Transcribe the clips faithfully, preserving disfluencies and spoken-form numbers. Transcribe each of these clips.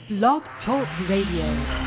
Blog Talk Radio.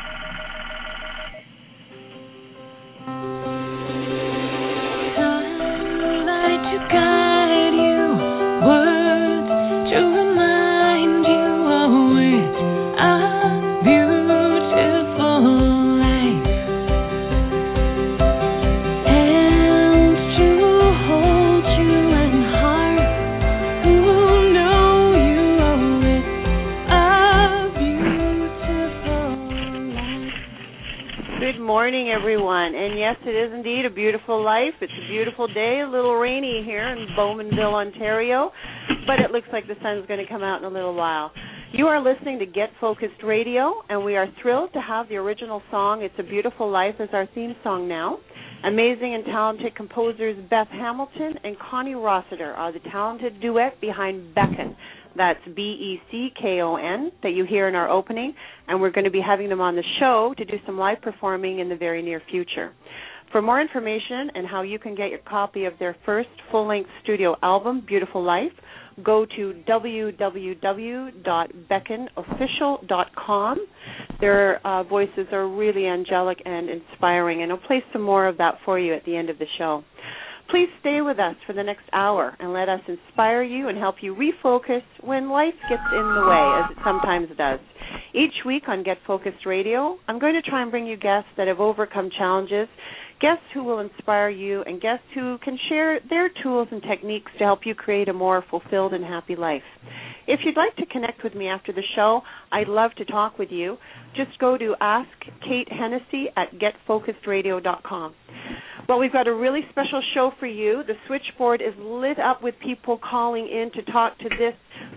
Everyone, and yes, it is indeed a beautiful life. It's a beautiful day, a little rainy here in Bowmanville, Ontario, but it looks like the sun's going to come out in a little while. You are listening to Get Focused Radio, and we are thrilled to have the original song, It's a Beautiful Life, as our theme song now. Amazing and talented composers Beth Hamilton and Connie Rossiter are the talented duet behind Beckon. That's B E C K O N, that you hear in our opening, and we're going to be having them on the show to do some live performing in the very near future. For more information and how you can get your copy of their first full-length studio album, Beautiful Life, go to w w w dot beckon official dot com. Their uh, voices are really angelic and inspiring, and I'll play some more of that for you at the end of the show. Please stay with us for the next hour and let us inspire you and help you refocus when life gets in the way, as it sometimes does. Each week on Get Focused Radio, I'm going to try and bring you guests that have overcome challenges, guests who will inspire you, and guests who can share their tools and techniques to help you create a more fulfilled and happy life. If you'd like to connect with me after the show, I'd love to talk with you. Just go to ask kate hennessy at get focused radio dot com. Well, we've got a really special show for you. The switchboard is lit up with people calling in to talk to this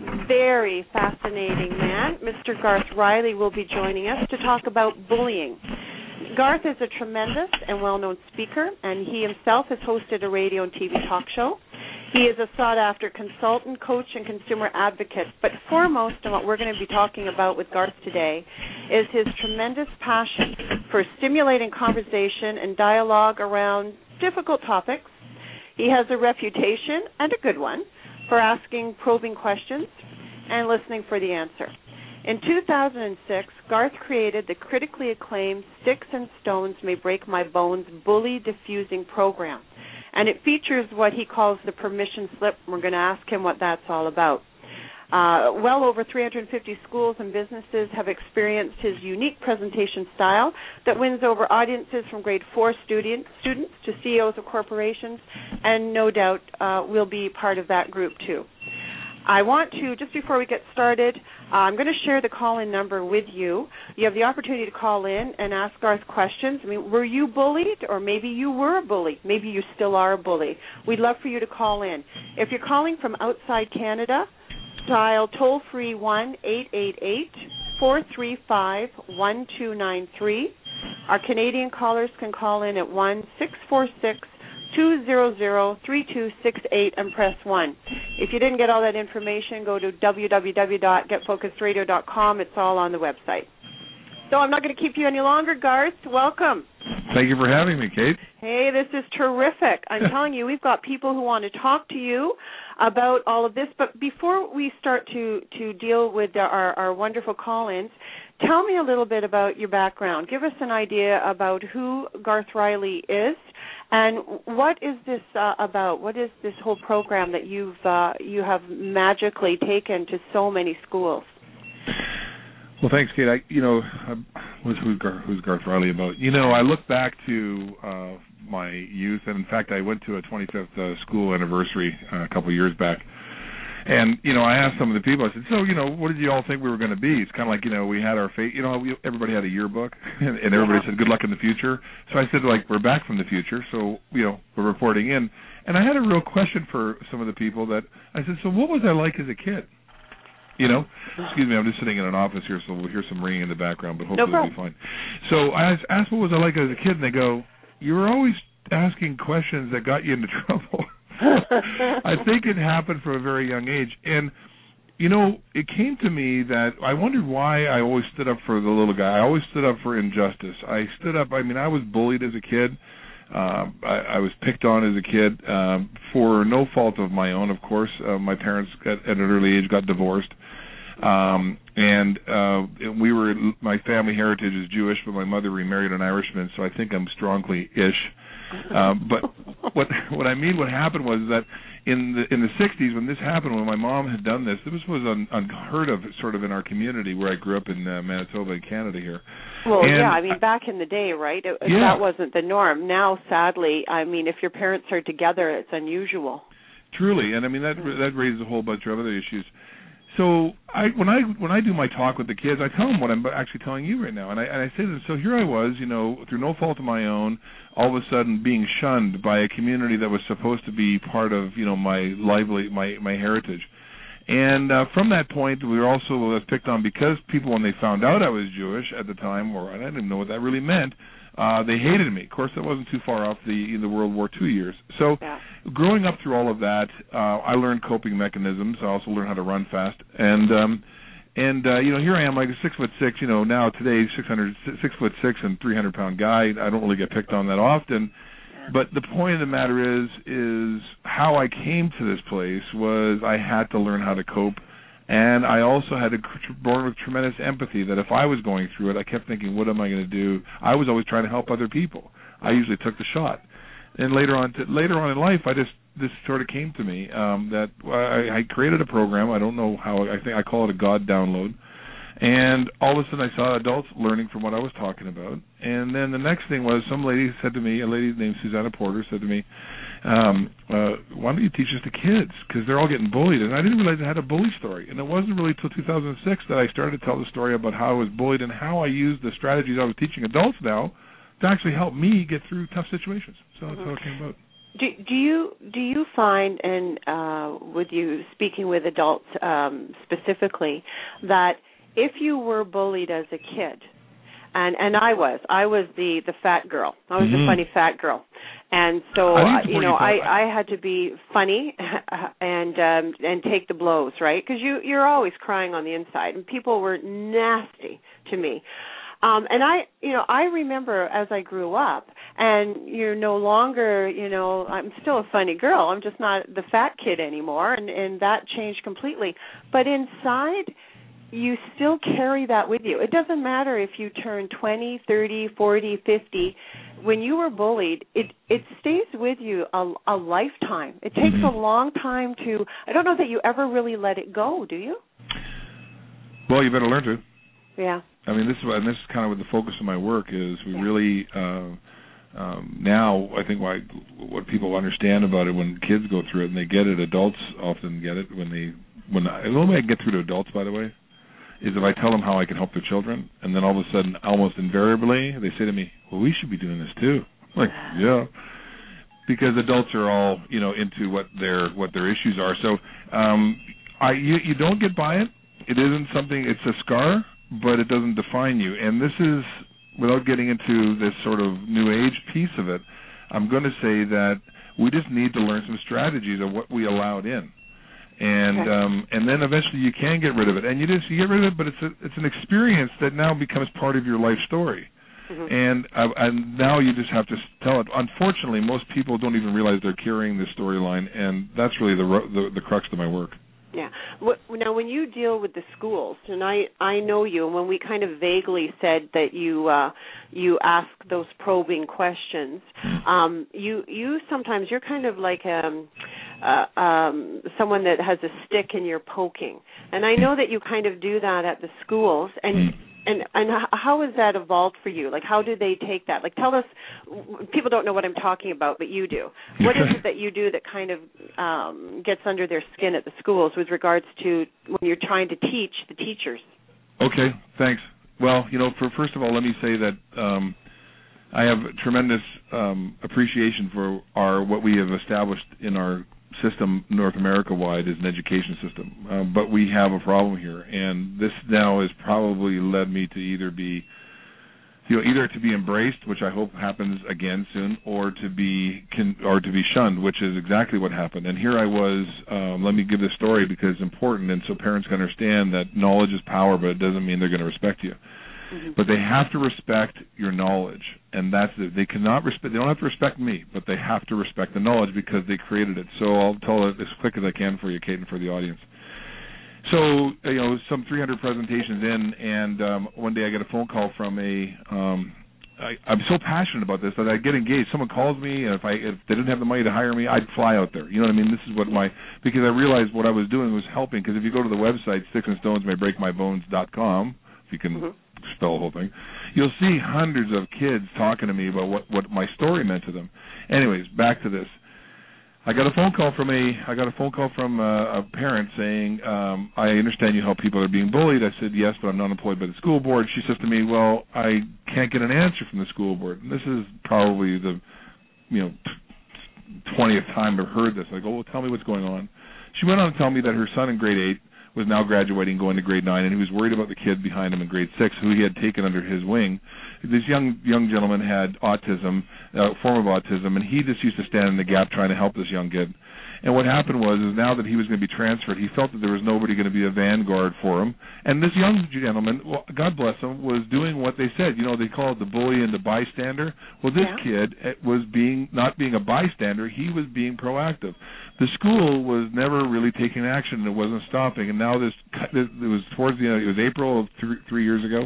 very fascinating man. Mister Garth Riley will be joining us to talk about bullying. Garth is a tremendous and well-known speaker, and he himself has hosted a radio and T V talk show. He is a sought-after consultant, coach, and consumer advocate. But foremost, and what we're going to be talking about with Garth today, is his tremendous passion for stimulating conversation and dialogue around difficult topics. He has a reputation, and a good one, for asking probing questions and listening for the answer. In two thousand six, Garth created the critically acclaimed Sticks and Stones May Break My Bones bully diffusing program. And it features what he calls the permission slip. We're going to ask him what that's all about. Uh, well over three hundred fifty schools and businesses have experienced his unique presentation style that wins over audiences from grade four student, students to C E Os of corporations, and no doubt uh, we'll be part of that group too. I want to, just before we get started, uh, I'm going to share the call-in number with you. You have the opportunity to call in and ask Garth questions. I mean, were you bullied, or maybe you were a bully? Maybe you still are a bully. We'd love for you to call in. If you're calling from outside Canada, dial toll-free one eight eight eight, four three five, one two nine three. Our Canadian callers can call in at one six four six, two zero zero, three two six eight and press one. If you didn't get all that information, go to w w w dot get focused radio dot com. It's all on the website. So I'm not going to keep you any longer, Garth. Welcome. Thank you for having me, Kate. Hey, this is terrific. I'm telling you, we've got people who want to talk to you about all of this. But before we start to, to deal with our, our wonderful call-ins, tell me a little bit about your background. Give us an idea about who Garth Riley is, and what is this uh, about? What is this whole program that you've uh, you have magically taken to so many schools? Well, thanks, Kate. I, you know, who's, who's, Garth, who's Garth Riley about? You know, I look back to uh, my youth, and in fact, I went to a twenty-fifth uh, school anniversary uh, a couple of years back. And, you know, I asked some of the people, I said, so, you know, what did you all think we were going to be? It's kind of like, you know, we had our fate, you know, we, everybody had a yearbook, and, and everybody yeah. said, good luck in the future. So I said, like, we're back from the future, so, you know, we're reporting in. And I had a real question for some of the people that, I said, so what was I like as a kid? You know, excuse me, I'm just sitting in an office here, so we'll hear some ringing in the background, but hopefully no it'll be fine. So I asked, what was I like as a kid, and they go, you were always asking questions that got you into trouble. I think it happened from a very young age. And, you know, it came to me that I wondered why I always stood up for the little guy. I always stood up for injustice. I stood up, I mean, I was bullied as a kid. Uh, I, I was picked on as a kid um, for no fault of my own, of course. Uh, my parents got, at an early age got divorced. Um, and uh, we were, my family heritage is Jewish, but my mother remarried an Irishman, so I think I'm strongly-ish. Um, but what what I mean, what happened was that in the in the sixties, when this happened, when my mom had done this, this was un, unheard of, sort of in our community where I grew up in uh, Manitoba, in Canada here. Well, and yeah, I mean, back in the day, right? It, yeah. That wasn't the norm. Now, sadly, I mean, if your parents are together, it's unusual. Truly, and I mean that that raises a whole bunch of other issues. So I, when I when I do my talk with the kids, I tell them what I'm actually telling you right now, and I and I say to them, so here I was, you know, through no fault of my own, all of a sudden being shunned by a community that was supposed to be part of, you know, my lively my my heritage, and uh, from that point, we were also picked on because people, when they found out I was Jewish at the time, or I didn't even know what that really meant. Uh, they hated me. Of course, that wasn't too far off the the World War Two years. So, yeah. Growing up through all of that, uh, I learned coping mechanisms. I also learned how to run fast. And um, and uh, you know, here I am, like a six foot six. You know, now today, six hundred, six foot six and three hundred pound guy. I don't really get picked on that often. But the point of the matter is, is how I came to this place was I had to learn how to cope. And I also had to born with tremendous empathy that if I was going through it, I kept thinking, what am I going to do? I was always trying to help other people. I usually took the shot. And later on, to, later on in life, I just this sort of came to me um, that I, I created a program. I don't know how. I think I call it a God download. And all of a sudden, I saw adults learning from what I was talking about. And then the next thing was some lady said to me, a lady named Susanna Porter said to me, um, uh, why don't you teach this to kids? Because they're all getting bullied. And I didn't realize I had a bully story. And it wasn't really until two thousand six that I started to tell the story about how I was bullied and how I used the strategies I was teaching adults now to actually help me get through tough situations. So that's mm-hmm. how it came about. Do, do you do you find, and uh, with you speaking with adults um, specifically, that if you were bullied as a kid, and and I was, I was the, the fat girl. I was mm-hmm. the funny fat girl, and so uh, you know, I, I had to be funny and um, and take the blows, right? Because you you're always crying on the inside, and people were nasty to me. Um, and I, you know, I remember as I grew up, and you're no longer, you know, I'm still a funny girl. I'm just not the fat kid anymore, and, and that changed completely. But inside, you still carry that with you. It doesn't matter if you turn twenty, thirty, forty, fifty. When you were bullied, it it stays with you a, a lifetime. It takes mm-hmm. a long time to, I don't know that you ever really let it go, do you? Well, you better learn to. Yeah. I mean, this is and this is kind of what the focus of my work is. We yeah. really uh, um, now I think why what people understand about it when kids go through it and they get it. Adults often get it when they when I, the only way I can get through to adults, by the way, is if I tell them how I can help their children, and then all of a sudden, almost invariably, they say to me, "Well, we should be doing this too." I'm like, yeah, because adults are all you know into what their what their issues are. So um, I you, you don't get by it. It isn't something. It's a scar. But it doesn't define you. And this is, without getting into this sort of new age piece of it, I'm going to say that we just need to learn some strategies of what we allowed in. And okay. um, and then eventually you can get rid of it. And you just you get rid of it, but it's a, it's an experience that now becomes part of your life story. Mm-hmm. And uh, and now you just have to tell it. Unfortunately, most people don't even realize they're carrying this storyline, and that's really the, the the crux of my work. Yeah. Now, when you deal with the schools, and I, I know you, and when we kind of vaguely said that you uh, you ask those probing questions, um, you you sometimes you're kind of like um, uh, um, someone that has a stick and you're poking, and I know that you kind of do that at the schools, and. And and how has that evolved for you? Like, how do they take that? Like, tell us. People don't know what I'm talking about, but you do. What is it that you do that kind of um, gets under their skin at the schools with regards to when you're trying to teach the teachers? Okay, thanks. Well, you know, for first of all, let me say that um, I have tremendous um, appreciation for our what we have established in our system North America-wide is an education system, uh, but we have a problem here, and this now has probably led me to either be, you know, either to be embraced, which I hope happens again soon, or to be can, or to be shunned, which is exactly what happened. And here I was. Um, let me give this story because it's important, and so parents can understand that knowledge is power, but it doesn't mean they're going to respect you. Mm-hmm. But they have to respect your knowledge, and that's it. They cannot respect. They don't have to respect me, but they have to respect the knowledge because they created it. So I'll tell it as quick as I can for you, Kate, and for the audience. So, you know, some three hundred presentations in, and um, one day I get a phone call from a, um, I, I'm so passionate about this that I get engaged. Someone calls me, and if I if they didn't have the money to hire me, I'd fly out there. You know what I mean? This is what my, because I realized what I was doing was helping, because if you go to the website, sticks and stones may break my bones dot com, if you can mm-hmm. spell the whole thing, you'll see hundreds of kids talking to me about what, what my story meant to them. Anyways, back to this. I got a phone call from a I got a phone call from a, a parent saying, um, I understand you help people that are being bullied. I said, yes, but I'm not employed by the school board. She says to me, well, I can't get an answer from the school board. And this is probably the, you know, twentieth time I've heard this. I go, well, tell me what's going on. She went on to tell me that her son in grade eight was now graduating, going to grade nine, and he was worried about the kid behind him in grade six, who he had taken under his wing. This young young gentleman had autism, a form of autism, and he just used to stand in the gap trying to help this young kid. And what happened was, is now that he was going to be transferred, he felt that there was nobody going to be a vanguard for him. And this young gentleman, well, God bless him, was doing what they said. You know, they call it the bully and the bystander. Well, this yeah. kid was being not being a bystander; he was being proactive. The school was never really taking action, and it wasn't stopping. And now this, it was towards the end, it was April of three, three years ago.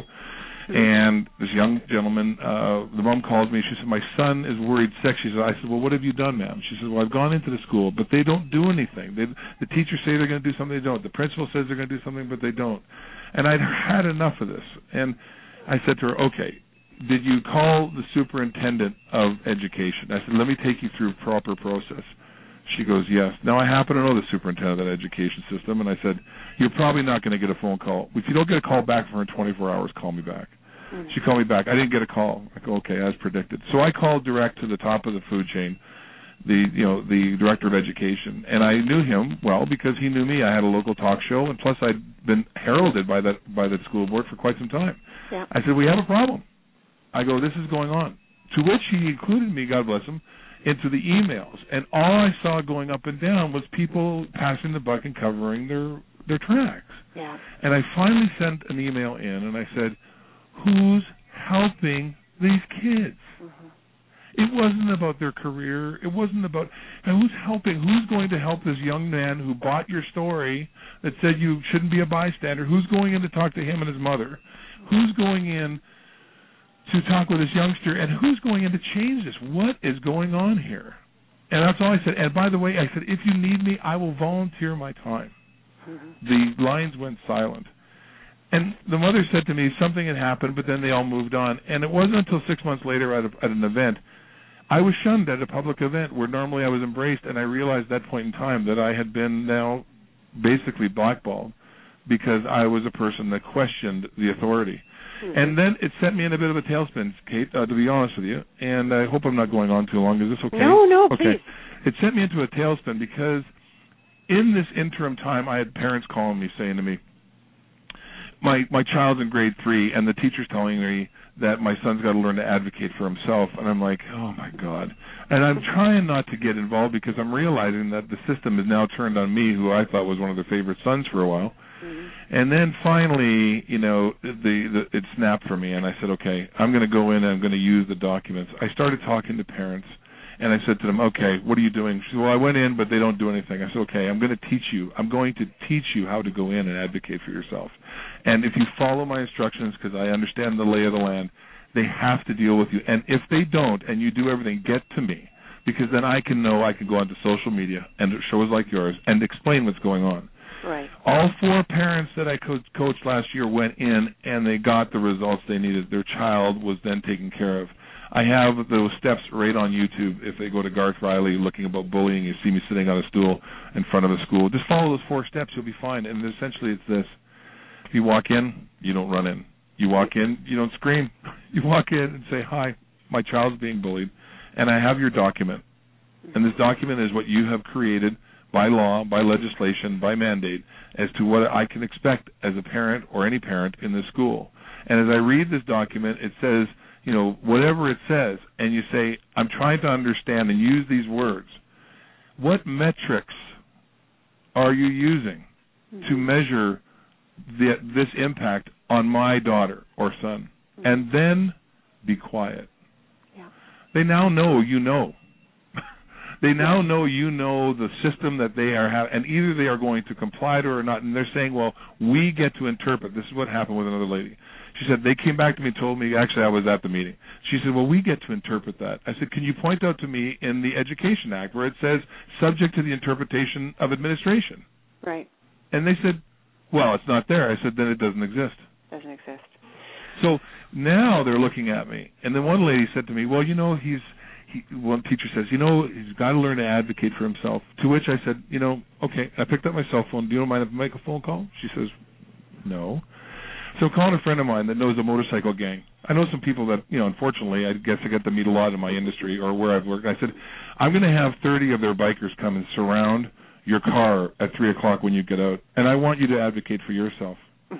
And this young gentleman, uh, the mom calls me. She said, my son is worried sick. She said, I said, well, what have you done, ma'am? She said, well, I've gone into the school, but they don't do anything. They, the teachers say they're going to do something, they don't. The principal says they're going to do something, but they don't. And I'd had enough of this. And I said to her, okay, did you call the superintendent of education? I said, let me take you through proper process. She goes, yes. Now, I happen to know the superintendent of that education system, and I said, you're probably not going to get a phone call. If you don't get a call back from her in twenty-four hours, call me back. Mm-hmm. She called me back. I didn't get a call. I go, okay, as predicted. So I called direct to the top of the food chain, the you know the director of education, and I knew him well because he knew me. I had a local talk show, and plus I'd been heralded by that by the school board for quite some time. Yeah. I said, we have a problem. I go, this is going on. To which he included me, God bless him, into the emails, and all I saw going up and down was people passing the buck and covering their their tracks. Yeah. And I finally sent an email in, and I said, who's helping these kids? Mm-hmm. It wasn't about their career. It wasn't about who's helping. Who's going to help this young man who bought your story that said you shouldn't be a bystander? Who's going in to talk to him and his mother? Who's going in to talk with this youngster? And who's going in to change this? What is going on here? And that's all I said. And by the way, I said, if you need me, I will volunteer my time. Mm-hmm. The lines went silent. And the mother said to me something had happened, but then they all moved on. And it wasn't until six months later at, a, at an event, I was shunned at a public event where normally I was embraced, and I realized at that point in time that I had been now basically blackballed because I was a person that questioned the authority. Mm-hmm. And then it sent me in a bit of a tailspin, Kate, uh, to be honest with you, and I hope I'm not going on too long. Is this okay? No, no, okay. please. It sent me into a tailspin because in this interim time, I had parents calling me saying to me, My my child's in grade three, and the teacher's telling me that my son's got to learn to advocate for himself. And I'm like, oh, my God. And I'm trying not to get involved because I'm realizing that the system is now turned on me, who I thought was one of their favorite sons for a while. Mm-hmm. And then finally, you know, the, the it snapped for me, and I said, okay, I'm going to go in and I'm going to use the documents. I started talking to parents. And I said to them, okay, what are you doing? She said, well, I went in, but they don't do anything. I said, okay, I'm going to teach you. I'm going to teach you how to go in and advocate for yourself. And if you follow my instructions, because I understand the lay of the land, they have to deal with you. And if they don't, and you do everything, get to me, because then I can know I can go onto social media and shows like yours and explain what's going on. Right. All four parents that I co- coached last year went in, and they got the results they needed. Their child was then taken care of. I have those steps right on YouTube. If they go to Garth Riley looking about bullying, you see me sitting on a stool in front of a school. Just follow those four steps, you'll be fine. And essentially it's this. If you walk in, you don't run in. You walk in, you don't scream. You walk in and say, hi, my child's being bullied, and I have your document. And this document is what you have created by law, by legislation, by mandate, as to what I can expect as a parent or any parent in this school. And as I read this document, it says, you know, whatever it says, and you say, I'm trying to understand and use these words. What metrics are you using mm-hmm. to measure the, this impact on my daughter or son? Mm-hmm. And then be quiet. Yeah. They now know you know. They now know you know the system that they are having, and either they are going to comply to it or not. And they're saying, well, we get to interpret. This is what happened with another lady. She said, they came back to me and told me, actually, I was at the meeting. She said, well, we get to interpret that. I said, can you point out to me in the Education Act where it says subject to the interpretation of administration? Right. And they said, well, it's not there. I said, then it doesn't exist. Doesn't exist. So now they're looking at me. And then one lady said to me, well, you know, he's, he, one teacher says, you know, he's got to learn to advocate for himself. To which I said, you know, okay. I picked up my cell phone. Do you mind if I make a phone call? She says, no. So I'm calling a friend of mine that knows a motorcycle gang. I know some people that, you know, unfortunately, I guess I get to meet a lot in my industry or where I've worked. I said, I'm going to have thirty of their bikers come and surround your car at three o'clock when you get out, and I want you to advocate for yourself.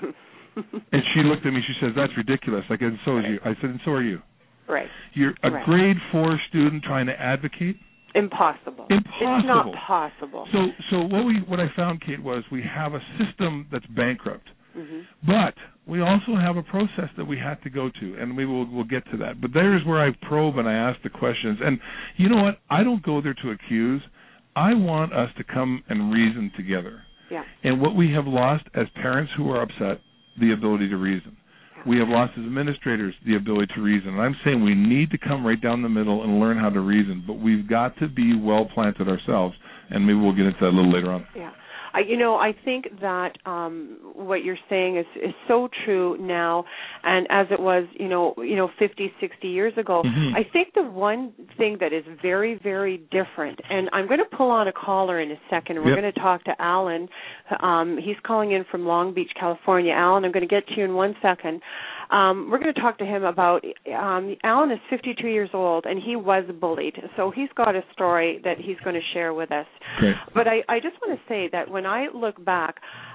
And she looked at me, she says, that's ridiculous. I said, so is you. I said, and so are you. Right. You're a right. grade four student trying to advocate? Impossible. Impossible. It's not possible. So so what we what I found, Kate, was we have a system that's bankrupt. Mm-hmm. But we also have a process that we have to go to, and we will we'll get to that. But there's where I probe and I ask the questions. And you know what? I don't go there to accuse. I want us to come and reason together. Yeah. And what we have lost as parents who are upset, the ability to reason. Yeah. We have lost as administrators the ability to reason. And I'm saying we need to come right down the middle and learn how to reason. But we've got to be well planted ourselves. And maybe we'll get into that a little later on. Yeah. I, you know, I think that um, what you're saying is, is so true now, and as it was, you know, you know, fifty, sixty years ago. Mm-hmm. I think the one thing that is very, very different, and I'm going to pull on a caller in a second. We're yep. going to talk to Alan. Um, he's calling in from Long Beach, California. Alan, I'm going to get to you in one second. Um, we're going to talk to him about, um, Alan is fifty-two years old, and he was bullied. So he's got a story that he's going to share with us. Great. But I, I just want to say that when I look back,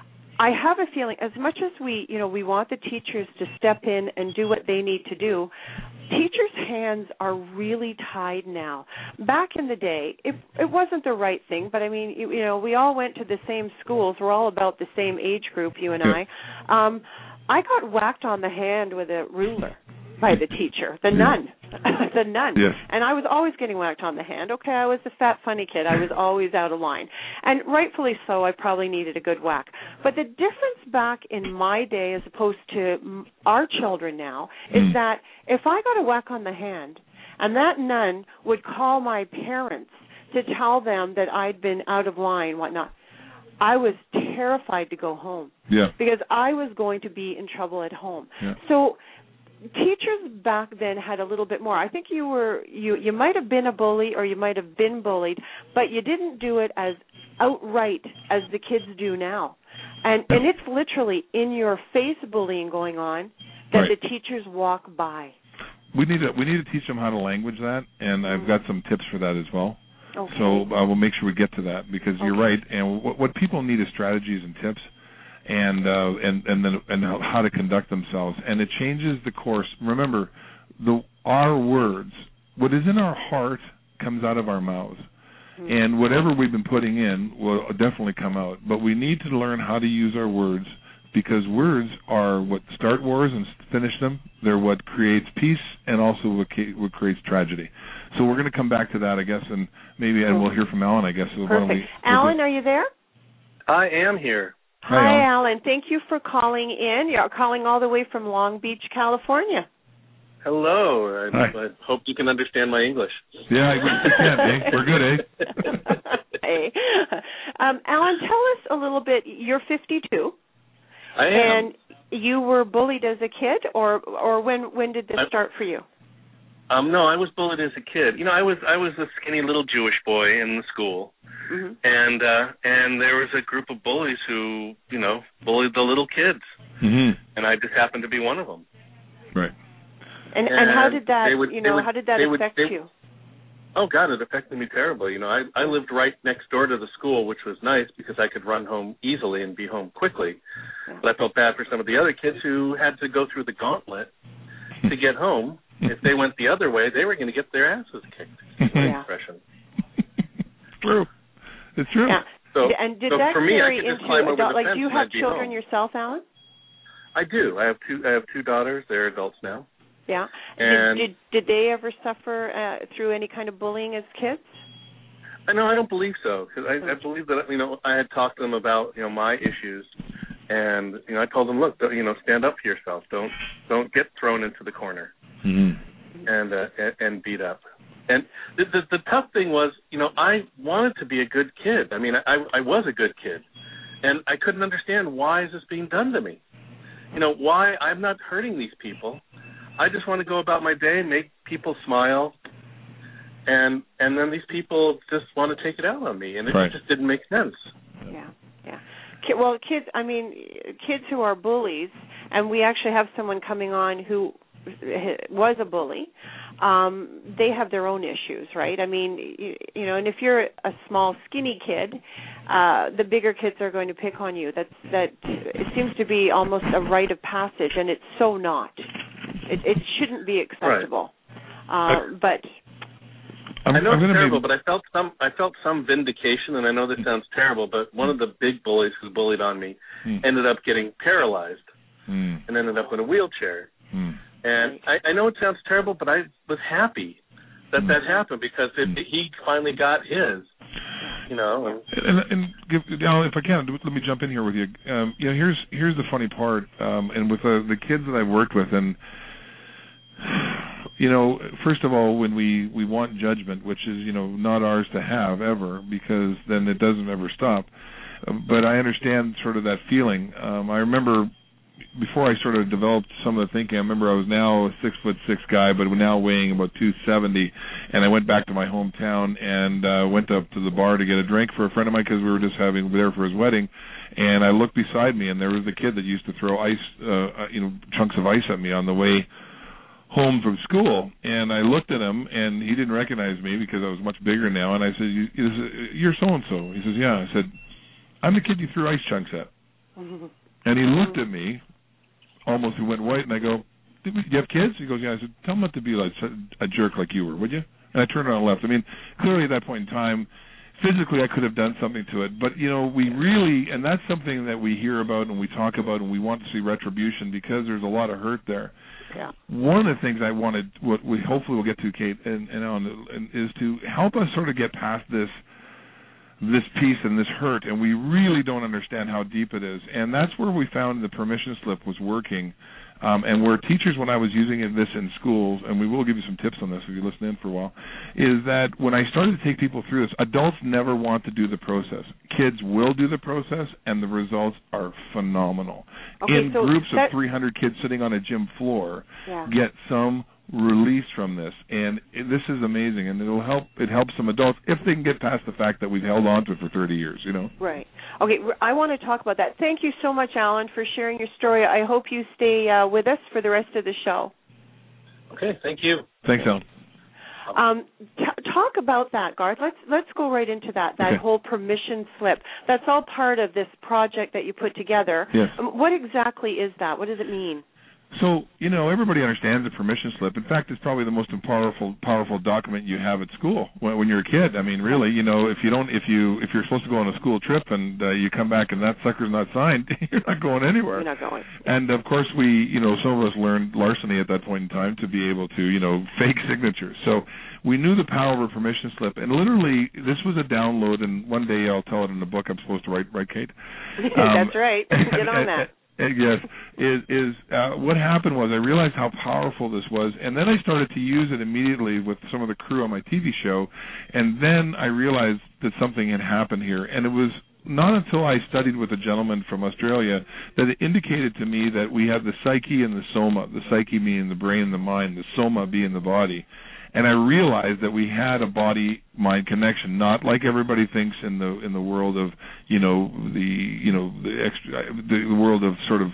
I have a feeling, as much as we, you know, we want the teachers to step in and do what they need to do, teachers' hands are really tied now. Back in the day, it, it wasn't the right thing, but I mean, you, you know, we all went to the same schools. We're all about the same age group, you and yep. I. Um, I got whacked on the hand with a ruler by the teacher, the nun, the nun. Yes. And I was always getting whacked on the hand. Okay, I was the fat, funny kid. I was always out of line. And rightfully so, I probably needed a good whack. But the difference back in my day as opposed to our children now is mm. that if I got a whack on the hand and that nun would call my parents to tell them that I'd been out of line, whatnot, I was terrified to go home. Yeah. Because I was going to be in trouble at home. Yeah. So teachers back then had a little bit more. I think you were you you might have been a bully or you might have been bullied, but you didn't do it as outright as the kids do now. And and it's literally in your face bullying going on that right. the teachers walk by. We need to we need to teach them how to language that, and I've got some tips for that as well. Okay. So uh, we'll make sure we get to that because okay. you're right. And what, what people need is strategies and tips, and uh, and and then and how to conduct themselves. And it changes the course. Remember, the our words, what is in our heart, comes out of our mouths, mm-hmm. and whatever we've been putting in will definitely come out. But we need to learn how to use our words because words are what start wars and finish them. They're what creates peace and also what, what creates tragedy. So we're going to come back to that, I guess, and maybe and we'll hear from Alan, I guess. So perfect. We, Alan, are you there? I am here. Hi, Hi Alan. Alan. Thank you for calling in. You're calling all the way from Long Beach, California. Hello. I, Hi. I hope you can understand my English. Yeah, we can, eh? We're good, eh? Hey. Um, Alan, tell us a little bit. You're fifty-two. I am. And you were bullied as a kid, or or when when did this I, start for you? Um, no, I was bullied as a kid. You know, I was I was a skinny little Jewish boy in the school, mm-hmm. and uh, and there was a group of bullies who, you know, bullied the little kids, mm-hmm. and I just happened to be one of them. Right. And and, and how did that, would, you know, would, how did that affect would, they, you? Oh God, it affected me terribly. You know, I I lived right next door to the school, which was nice because I could run home easily and be home quickly. Yeah. But I felt bad for some of the other kids who had to go through the gauntlet to get home. If they went the other way, they were going to get their asses kicked. Yeah. Expression. True. It's true. Yeah. So, and did so that for me, carry I could just into climb over adult, the like fence do you and have I'd be children home. yourself, Alan? I do. I have two. I have two daughters. They're adults now. Yeah. And did, did did they ever suffer uh, through any kind of bullying as kids? I know I don't believe so, because I, I believe that, you know, I had talked to them about, you know, my issues, and, you know, I told them, look, you know, stand up for yourself. Don't don't get thrown into the corner mm-hmm. and, uh, and and beat up. And the, the the tough thing was, you know, I wanted to be a good kid. I mean, I I was a good kid, and I couldn't understand, why is this being done to me? You know, why? I'm not hurting these people. I just want to go about my day, make people smile, and and then these people just want to take it out on me, and it right. just didn't make sense. Yeah, yeah. Well, kids, I mean, kids who are bullies, and we actually have someone coming on who was a bully, um, they have their own issues, right? I mean, you, you know, and if you're a small, skinny kid, uh, the bigger kids are going to pick on you. That's, that it seems to be almost a rite of passage, and it's so not. It, it shouldn't be acceptable. Right. Uh, but I'm, I know I'm it's terrible, maybe... but I felt some I felt some vindication, and I know this sounds terrible, but one of the big bullies who bullied on me mm. ended up getting paralyzed mm. and ended up in a wheelchair. Mm. And I, I know it sounds terrible, but I was happy that mm. that happened, because it, mm. he finally got his. You know, and, and, and give, now, if I can, let me jump in here with you. Um, you know, here's here's the funny part, um, and with the, the kids that I've worked with, and you know, first of all, when we, we want judgment, which is, you know, not ours to have ever, because then it doesn't ever stop. Um, but I understand sort of that feeling. Um, I remember before I sort of developed some of the thinking, I remember I was now a six foot six guy, but now weighing about two seventy, and I went back to my hometown and uh, went up to the bar to get a drink for a friend of mine, because we were just having there for his wedding. And I looked beside me, and there was the kid that used to throw ice, uh, you know, chunks of ice at me on the way home from school, and I looked at him, and he didn't recognize me because I was much bigger now, and I said, you, you're so-and-so. He says, yeah. I said, I'm the kid you threw ice chunks at. Mm-hmm. And he looked at me, almost he went white, and I go, do you have kids? He goes, yeah. I said, tell him not to be like a jerk like you were, would you? And I turned around and left. I mean, clearly at that point in time, physically I could have done something to it, but, you know, we really, and that's something that we hear about and we talk about, and we want to see retribution, because there's a lot of hurt there. Yeah. One of the things I wanted, what we hopefully will get to, Kate, and, and on, and is to help us sort of get past this this piece and this hurt, and we really don't understand how deep it is. And that's where we found the permission slip was working, um, and where teachers, when I was using this in schools, and we will give you some tips on this if you listen in for a while, is that when I started to take people through this, adults never want to do the process. Kids will do the process, and the results are phenomenal. Okay, in so groups that, of three hundred kids sitting on a gym floor, yeah. get some release from this, and it, this is amazing, and it'll help. It helps some adults if they can get past the fact that we've held on to it for thirty years. You know. Right. Okay. I want to talk about that. Thank you so much, Alan, for sharing your story. I hope you stay uh, with us for the rest of the show. Okay. Thank you. Thanks, Alan. Um, t- talk about that, Garth. Let's let's go right into that. That okay. whole permission slip. That's all part of this project that you put together. Yes. Um, what exactly is that? What does it mean? So, you know, everybody understands the permission slip. In fact, it's probably the most powerful powerful document you have at school when, when you're a kid. I mean, really, you know, if you don't, if you if you're supposed to go on a school trip and uh, you come back and that sucker's not signed, you're not going anywhere. You're not going. And of course, we, you know, some of us learned larceny at that point in time to be able to, you know, fake signatures. So we knew the power of a permission slip, and literally, this was a download. And one day I'll tell it in the book I'm supposed to write, right, Kate? Um, That's right. Get on that. Yes, is is uh, what happened was I realized how powerful this was, and then I started to use it immediately with some of the crew on my T V show, and then I realized that something had happened here, and it was not until I studied with a gentleman from Australia that it indicated to me that we have the psyche and the soma, the psyche being the brain and the mind, the soma being the body. And I realized that we had a body-mind connection, not like everybody thinks in the in the world of, you know, the you know the extra, the world of sort of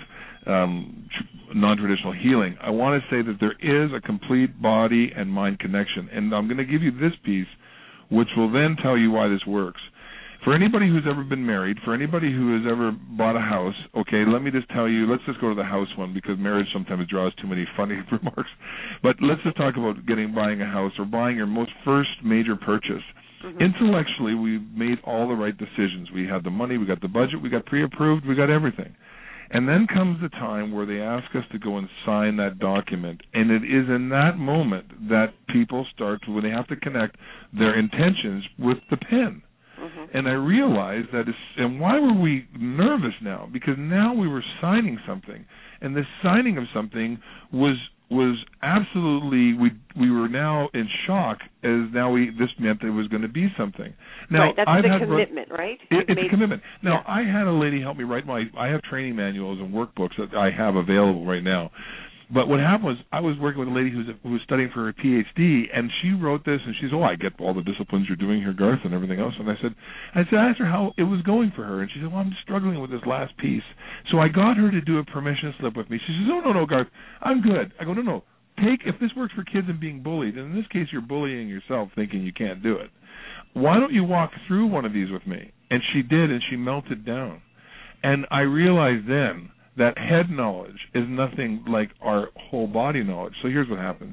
um, non-traditional healing. I want to say that there is a complete body and mind connection, and I'm going to give you this piece, which will then tell you why this works. For anybody who's ever been married, for anybody who has ever bought a house, okay, let me just tell you, let's just go to the house one, because marriage sometimes draws too many funny remarks. But let's just talk about getting buying a house or buying your most first major purchase. Mm-hmm. Intellectually, we made all the right decisions. We had the money, we got the budget, we got pre-approved, we got everything. And then comes the time where they ask us to go and sign that document. And it is in that moment that people start to, when they have to connect their intentions with the pen. Mm-hmm. And I realized that, it's, and why were we nervous now? Because now we were signing something. And this signing of something was was absolutely, we we were now in shock, as now we this meant there was going to be something. Now, right, that's I've the had, commitment, right? It, it's made, a commitment. Now, yeah. I had a lady help me write my, I have training manuals and workbooks that I have available right now. But what happened was I was working with a lady who's, who was studying for her P H D, and she wrote this, and she said, oh, I get all the disciplines you're doing here, Garth, and everything else. And I said, I said, I asked her how it was going for her, and she said, well, I'm struggling with this last piece. So I got her to do a permission slip with me. She says, oh, no, no, Garth, I'm good. I go, no, no, take, if this works for kids and being bullied, and in this case you're bullying yourself thinking you can't do it, why don't you walk through one of these with me? And she did, and she melted down. And I realized then that head knowledge is nothing like our whole body knowledge. So here's what happens.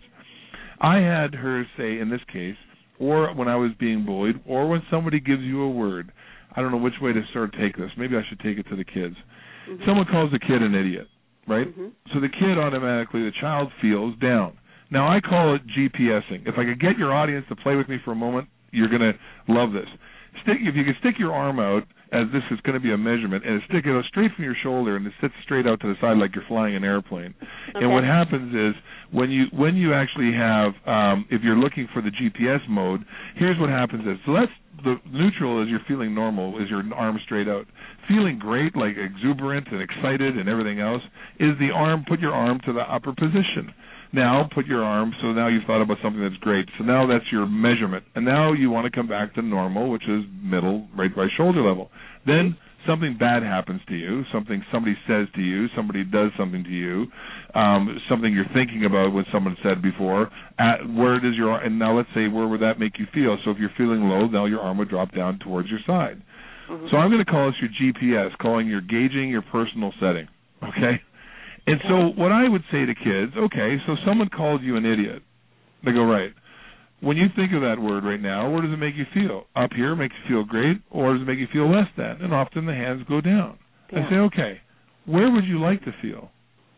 I had her say, in this case, or when I was being bullied, or when somebody gives you a word, I don't know which way to sort of take this. Maybe I should take it to the kids. Mm-hmm. Someone calls the kid an idiot, right? Mm-hmm. So the kid automatically, the child feels down. Now, I call it GPSing. If I could get your audience to play with me for a moment, you're going to love this. Stick, if you can stick your arm out, as this is going to be a measurement, and stick it out straight from your shoulder, and it sits straight out to the side like you're flying an airplane. Okay. And what happens is when you when you actually have, um, if you're looking for the G P S mode, here's what happens is, so that's the neutral is you're feeling normal, is your arm straight out. Feeling great, like exuberant and excited and everything else, is the arm, put your arm to the upper position. Now put your arm, so now you've thought about something that's great. So now that's your measurement. And now you want to come back to normal, which is middle, right by shoulder level. Then something bad happens to you, something somebody says to you, somebody does something to you, um, something you're thinking about what someone said before. At, where does your, and now let's say, where would that make you feel? So if you're feeling low, now your arm would drop down towards your side. Mm-hmm. So I'm going to call this your G P S, calling your gauging your personal setting, okay? And so what I would say to kids, okay, so someone called you an idiot. They go, right. When you think of that word right now, where does it make you feel? Up here makes you feel great, or does it make you feel less than? And often the hands go down. Yeah. I say, okay, where would you like to feel?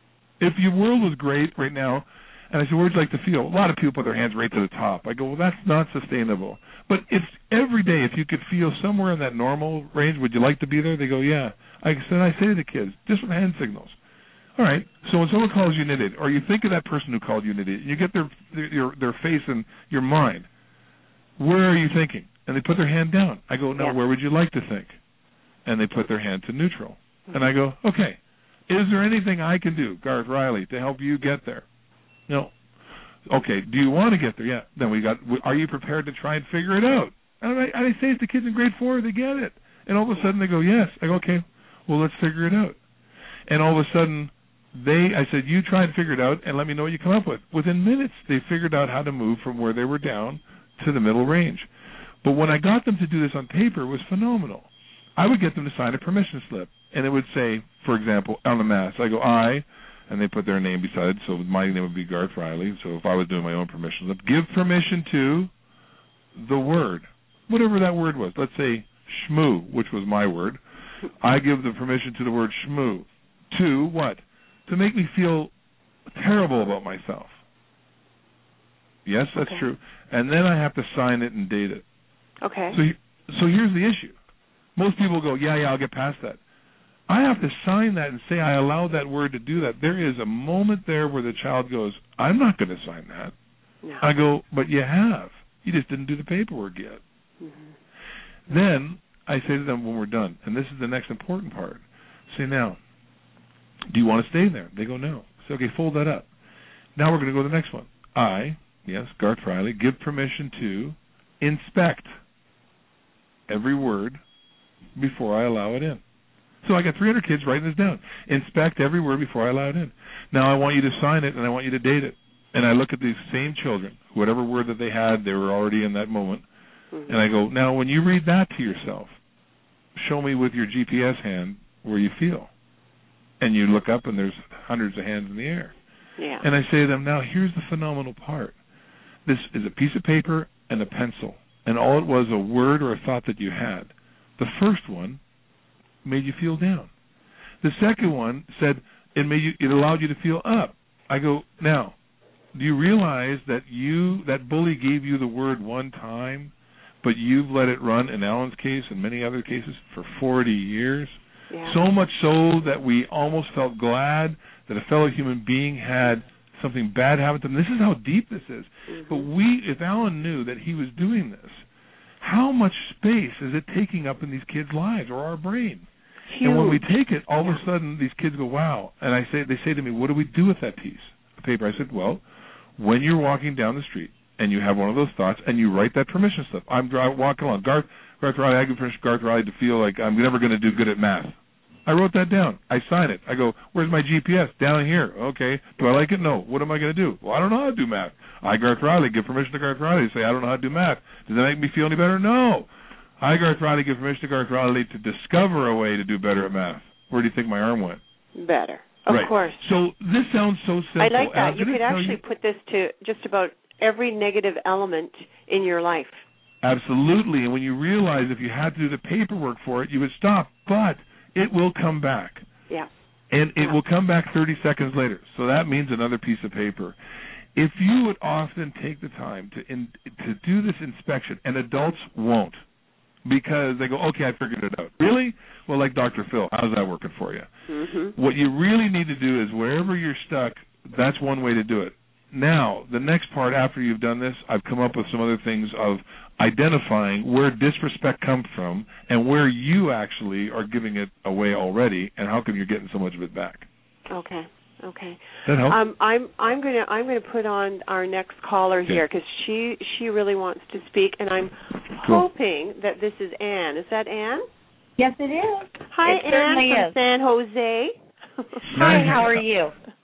If your world was great right now, and I say, where would you like to feel? A lot of people put their hands right to the top. I go, well, that's not sustainable. But if every day, if you could feel somewhere in that normal range, would you like to be there? They go, yeah. I said, I say to the kids, just with hand signals. All right, so when someone calls you an idiot, or you think of that person who called you an idiot, you get their their, their face in your mind, where are you thinking? And they put their hand down. I go, no, yeah. Where would you like to think? And they put their hand to neutral. Mm-hmm. And I go, okay, is there anything I can do, Garth Riley, to help you get there? No. Okay, do you want to get there? Yeah. Then we got, are you prepared to try and figure it out? And I, and I say it to kids in grade four, they get it. And all of a sudden they go, yes. I go, okay, well, let's figure it out. And all of a sudden, They, I said, you try and figure it out and let me know what you come up with. Within minutes, they figured out how to move from where they were down to the middle range. But when I got them to do this on paper, it was phenomenal. I would get them to sign a permission slip, and it would say, for example, on the mass, I go, I, and they put their name beside it, so my name would be Garth Riley. So if I was doing my own permission slip, give permission to the word, whatever that word was. Let's say shmoo, which was my word. I give the permission to the word shmoo. To what? To make me feel terrible about myself. Yes, that's okay. True. And then I have to sign it and date it. Okay. So, so here's the issue. Most people go, yeah, yeah, I'll get past that. I have to sign that and say I allowed that word to do that. There is a moment there where the child goes, I'm not going to sign that. No. I go, but you have. You just didn't do the paperwork yet. Mm-hmm. Then I say to them when we're done, and this is the next important part, say now, do you want to stay there? They go, no. So, okay, fold that up. Now we're going to go to the next one. I, yes, Garth Riley, give permission to inspect every word before I allow it in. So I got three hundred kids writing this down. Inspect every word before I allow it in. Now I want you to sign it, and I want you to date it. And I look at these same children, whatever word that they had, they were already in that moment. Mm-hmm. And I go, now when you read that to yourself, show me with your G P S hand where you feel. And you look up, and there's hundreds of hands in the air. Yeah. And I say to them, now, here's the phenomenal part. This is a piece of paper and a pencil, and all it was a word or a thought that you had. The first one made you feel down. The second one said it made you, it allowed you to feel up. I go, now, do you realize that you that bully gave you the word one time, but you've let it run in Alan's case and many other cases for forty years? Yeah. So much so that we almost felt glad that a fellow human being had something bad happen to them. This is how deep this is. Mm-hmm. But we, if Alan knew that he was doing this, how much space is it taking up in these kids' lives or our brain? Huge. And when we take it, all yeah. of a sudden these kids go, wow. And I say, they say to me, what do we do with that piece of paper? I said, well, when you're walking down the street and you have one of those thoughts and you write that permission slip. I'm dri- walking along. Garth, Garth Riley, I give permission Garth Riley to feel like I'm never going to do good at math. I wrote that down. I sign it. I go, where's my G P S? Down here. Okay. Do I like it? No. What am I going to do? Well, I don't know how to do math. I, Garth Riley, give permission to Garth Riley to say I don't know how to do math. Does that make me feel any better? No. I, Garth Riley, give permission to Garth Riley to discover a way to do better at math. Where do you think my arm went? Better. Of right. course. So this sounds so simple. I like that. You could actually you... put this to just about every negative element in your life. Absolutely. And when you realize if you had to do the paperwork for it, you would stop. But it will come back. Yeah. And it yeah. will come back thirty seconds later. So that means another piece of paper. If you would often take the time to in, to do this inspection, and adults won't, because they go, okay, I figured it out. Really? Well, like Doctor Phil, how's that working for you? Mm-hmm. What you really need to do is wherever you're stuck, that's one way to do it. Now, the next part after you've done this, I've come up with some other things of identifying where disrespect comes from and where you actually are giving it away already, and how come you're getting so much of it back. Okay. Okay. That help? Um, I'm I'm gonna I'm gonna put on our next caller okay. here because she she really wants to speak, and I'm cool. hoping that this is Anne. Is that Anne? Yes, it is. Hi, it Anne from is. San Jose. Hi, how are you?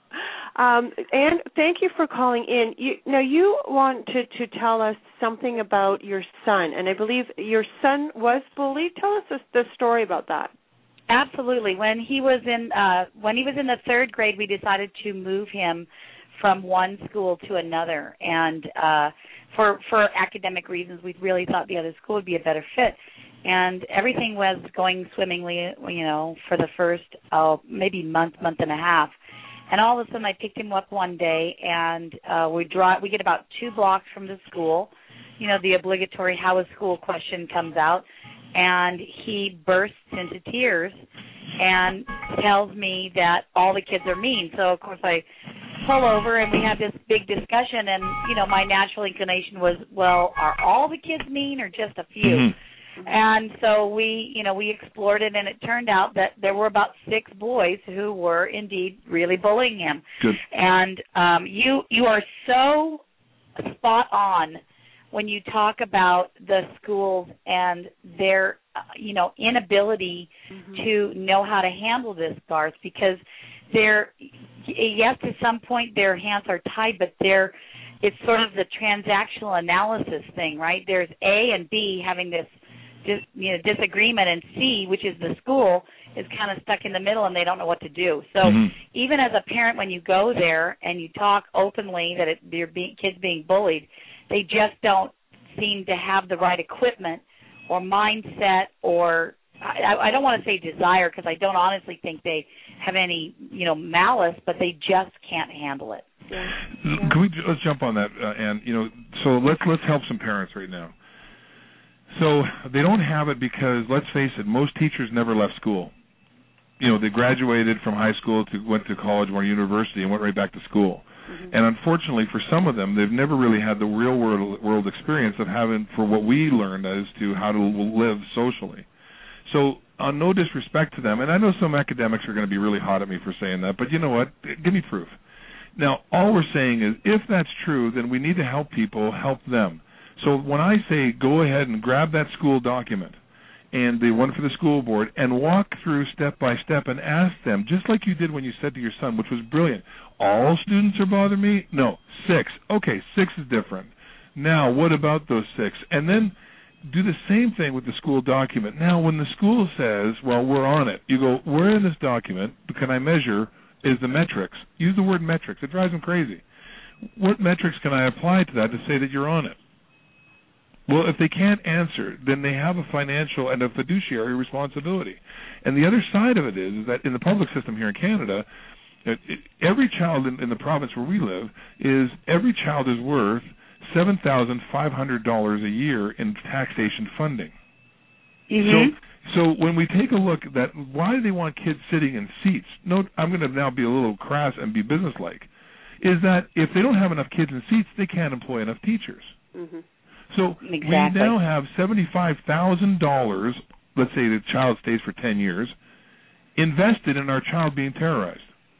Um, Anne, thank you for calling in. You, now, you want to, to tell us something about your son, and I believe your son was bullied. Tell us the, the story about that. Absolutely. When he was in uh, when he was in the third grade, we decided to move him from one school to another, and uh, for for academic reasons, we really thought the other school would be a better fit. And everything was going swimmingly, you know, for the first uh, maybe month, month and a half. And all of a sudden, I picked him up one day, and uh, we drive. We get about two blocks from the school. You know, the obligatory "How is school?" question comes out, and he bursts into tears and tells me that all the kids are mean. So of course, I pull over, and we have this big discussion. And you know, my natural inclination was, well, are all the kids mean or just a few? Mm-hmm. And so we, you know, we explored it, and it turned out that there were about six boys who were indeed really bullying him. Good. And um, you, you are so spot on when you talk about the schools and their, uh, you know, inability mm-hmm. to know how to handle this, Garth, because they're, yes, to some point their hands are tied, but they're, it's sort of the transactional analysis thing, right? There's A and B having this, Dis, you know, disagreement, and C, which is the school, is kind of stuck in the middle, and they don't know what to do. So mm-hmm. even as a parent, when you go there and you talk openly that it, your be, kids being bullied, they just don't seem to have the right equipment or mindset, or I, I don't want to say desire, because I don't honestly think they have any, you know, malice, but they just can't handle it. Yeah. Can we let's jump on that, uh, and you know, so let's let's help some parents right now. So they don't have it because, let's face it, most teachers never left school. You know, they graduated from high school, to went to college or university, and went right back to school. Mm-hmm. And unfortunately, for some of them, they've never really had the real world, world experience of having, for what we learned as to how to live socially. So, on no disrespect to them, and I know some academics are going to be really hot at me for saying that, but you know what? Give me proof. Now, all we're saying is, if that's true, then we need to help people, help them. So when I say go ahead and grab that school document and the one for the school board and walk through step by step and ask them, just like you did when you said to your son, which was brilliant, all students are bothering me? No, six. Okay, six is different. Now, what about those six? And then do the same thing with the school document. Now, when the school says, well, we're on it, you go, where in this document can I measure is the metrics? Use the word metrics. It drives them crazy. What metrics can I apply to that to say that you're on it? Well, if they can't answer, then they have a financial and a fiduciary responsibility. And the other side of it is, is that in the public system here in Canada, it, it, every child in, in the province where we live is every child is worth seven thousand five hundred dollars a year in taxation funding. Mm-hmm. So. So when we take a look at that, why do they want kids sitting in seats? Note, I'm going to now be a little crass and be businesslike, is that if they don't have enough kids in seats, they can't employ enough teachers. Mm-hmm. So exactly. we now have seventy-five thousand dollars, let's say the child stays for ten years, invested in our child being terrorized.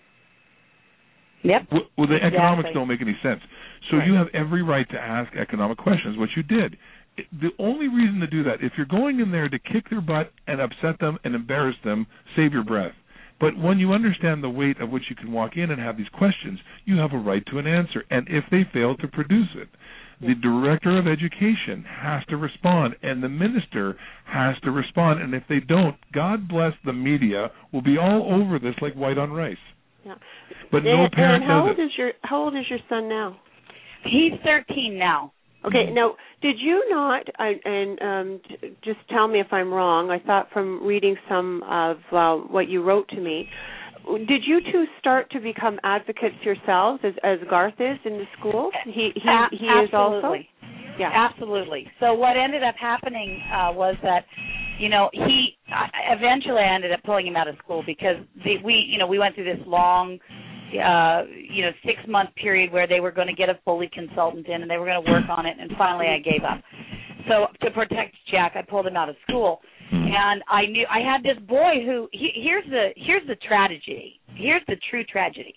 Yep. Well, the exactly. economics don't make any sense. So right. you have every right to ask economic questions, which you did. The only reason to do that, if you're going in there to kick their butt and upset them and embarrass them, save your breath. But when you understand the weight of which you can walk in and have these questions, you have a right to an answer. And if they fail to produce it, the director of education has to respond, and the minister has to respond. And if they don't, God bless the media, will be all over this like white on rice. Yeah. But no and, parent and how does old it. is your How old is your son now? He's thirteen now. Okay, now, did you not, I, and um, t- just tell me if I'm wrong, I thought from reading some of uh, what you wrote to me, did you two start to become advocates yourselves, as, as Garth is in the school? He he, A- he is also? absolutely. Yeah. Absolutely. So what ended up happening uh, was that, you know, he, I, eventually I ended up pulling him out of school because the, we, you know, we went through this long, Uh, you know, six-month period where they were going to get a bully consultant in and they were going to work on it, and finally I gave up. So to protect Jack, I pulled him out of school, and I knew I had this boy who. He, here's the here's the tragedy. Here's the true tragedy.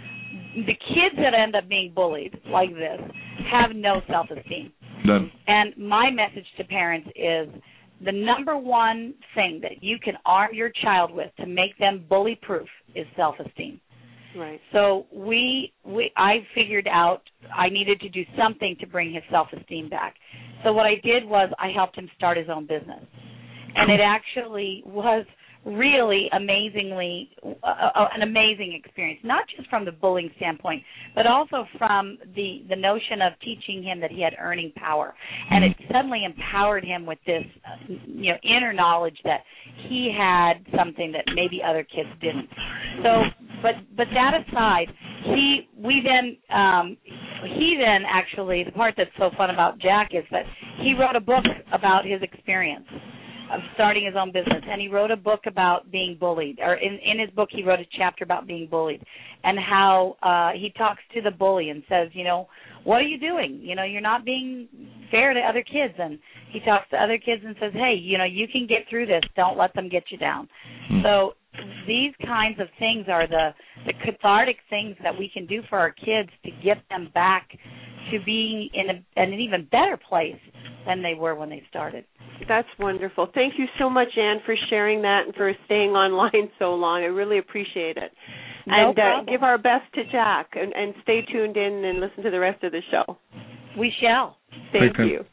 The kids that end up being bullied like this have no self-esteem. Done. And my message to parents is the number one thing that you can arm your child with to make them bully-proof is self-esteem. Right. So we, we, I figured out I needed to do something to bring his self-esteem back. So what I did was I helped him start his own business. And it actually was really amazingly, uh, an amazing experience, not just from the bullying standpoint, but also from the, the notion of teaching him that he had earning power. And it suddenly empowered him with this, uh, you know, inner knowledge that he had something that maybe other kids didn't. So, but but that aside, he we then um, he then actually, the part that's so fun about Jack is that he wrote a book about his experience of starting his own business, and he wrote a book about being bullied, or in, in his book he wrote a chapter about being bullied, and how uh, he talks to the bully and says, you know, what are you doing? You know, you're not being fair to other kids. And he talks to other kids and says, hey, you know, you can get through this. Don't let them get you down. So these kinds of things are the, the cathartic things that we can do for our kids to get them back to being in, a, in an even better place than they were when they started. That's wonderful. Thank you so much, Anne, for sharing that and for staying online so long. I really appreciate it. No and uh, problem. give our best to Jack, and, and stay tuned in and listen to the rest of the show. We shall. Thank Thank you.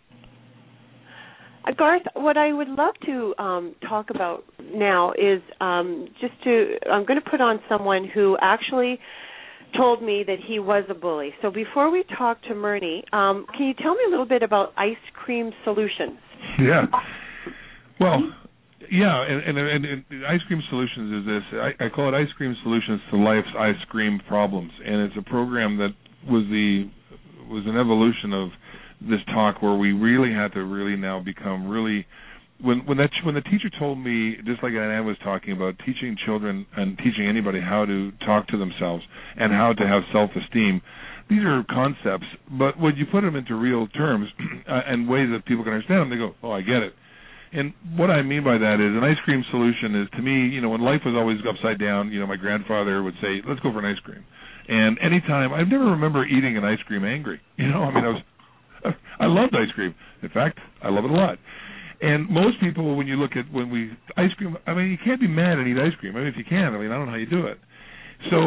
Uh, Garth, what I would love to um, talk about now is um, just to, I'm going to put on someone who actually told me that he was a bully. So before we talk to Myrnie, um, can you tell me a little bit about Ice Cream Solutions? Yeah. Well, yeah, and, and, and, and Ice Cream Solutions is this. I, I call it Ice Cream Solutions to Life's Ice Cream Problems, and it's a program that was the was an evolution of this talk where we really had to really now become really when when that when the teacher told me, just like Anne was talking about, teaching children and teaching anybody how to talk to themselves and how to have self-esteem. These are concepts, but when you put them into real terms uh, and ways that people can understand them, they go, oh, I get it. And what I mean by that is an ice cream solution is, to me, you know, when life was always upside down, you know, my grandfather would say, let's go for an ice cream. And anytime, I never remember eating an ice cream angry. You know, I mean, I was, I loved ice cream. In fact, I love it a lot. And most people, when you look at, when we, ice cream, I mean, you can't be mad and eat ice cream. I mean, if you can, I mean, I don't know how you do it. So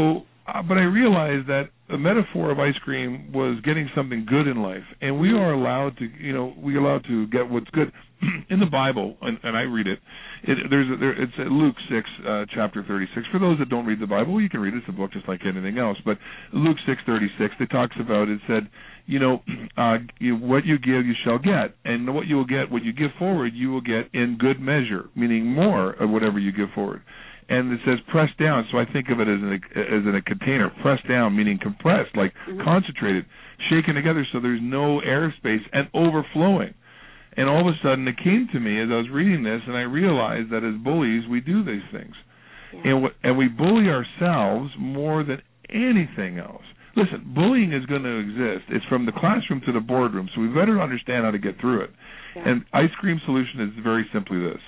uh, but I realized that the metaphor of ice cream was getting something good in life, and we are allowed to, you know, we're allowed to get what's good in the Bible, and, and I read it. It there's a, there, it's Luke six, uh, chapter thirty-six. For those that don't read the Bible, well, you can read it. It's a book just like anything else. But Luke six thirty-six, it talks about, it said, you know, uh, you, what you give, you shall get, and what you will get, what you give forward, you will get in good measure, meaning more of whatever you give forward. And it says pressed down, so I think of it as in a, as in a container. Pressed down, meaning compressed, like mm-hmm. concentrated, shaken together so there's no airspace, and overflowing. And all of a sudden it came to me as I was reading this, and I realized that as bullies we do these things. Yeah. And, w- and we bully ourselves more than anything else. Listen, bullying is going to exist. It's from the classroom to the boardroom, so we better understand how to get through it. Yeah. And Ice Cream Solution is very simply this.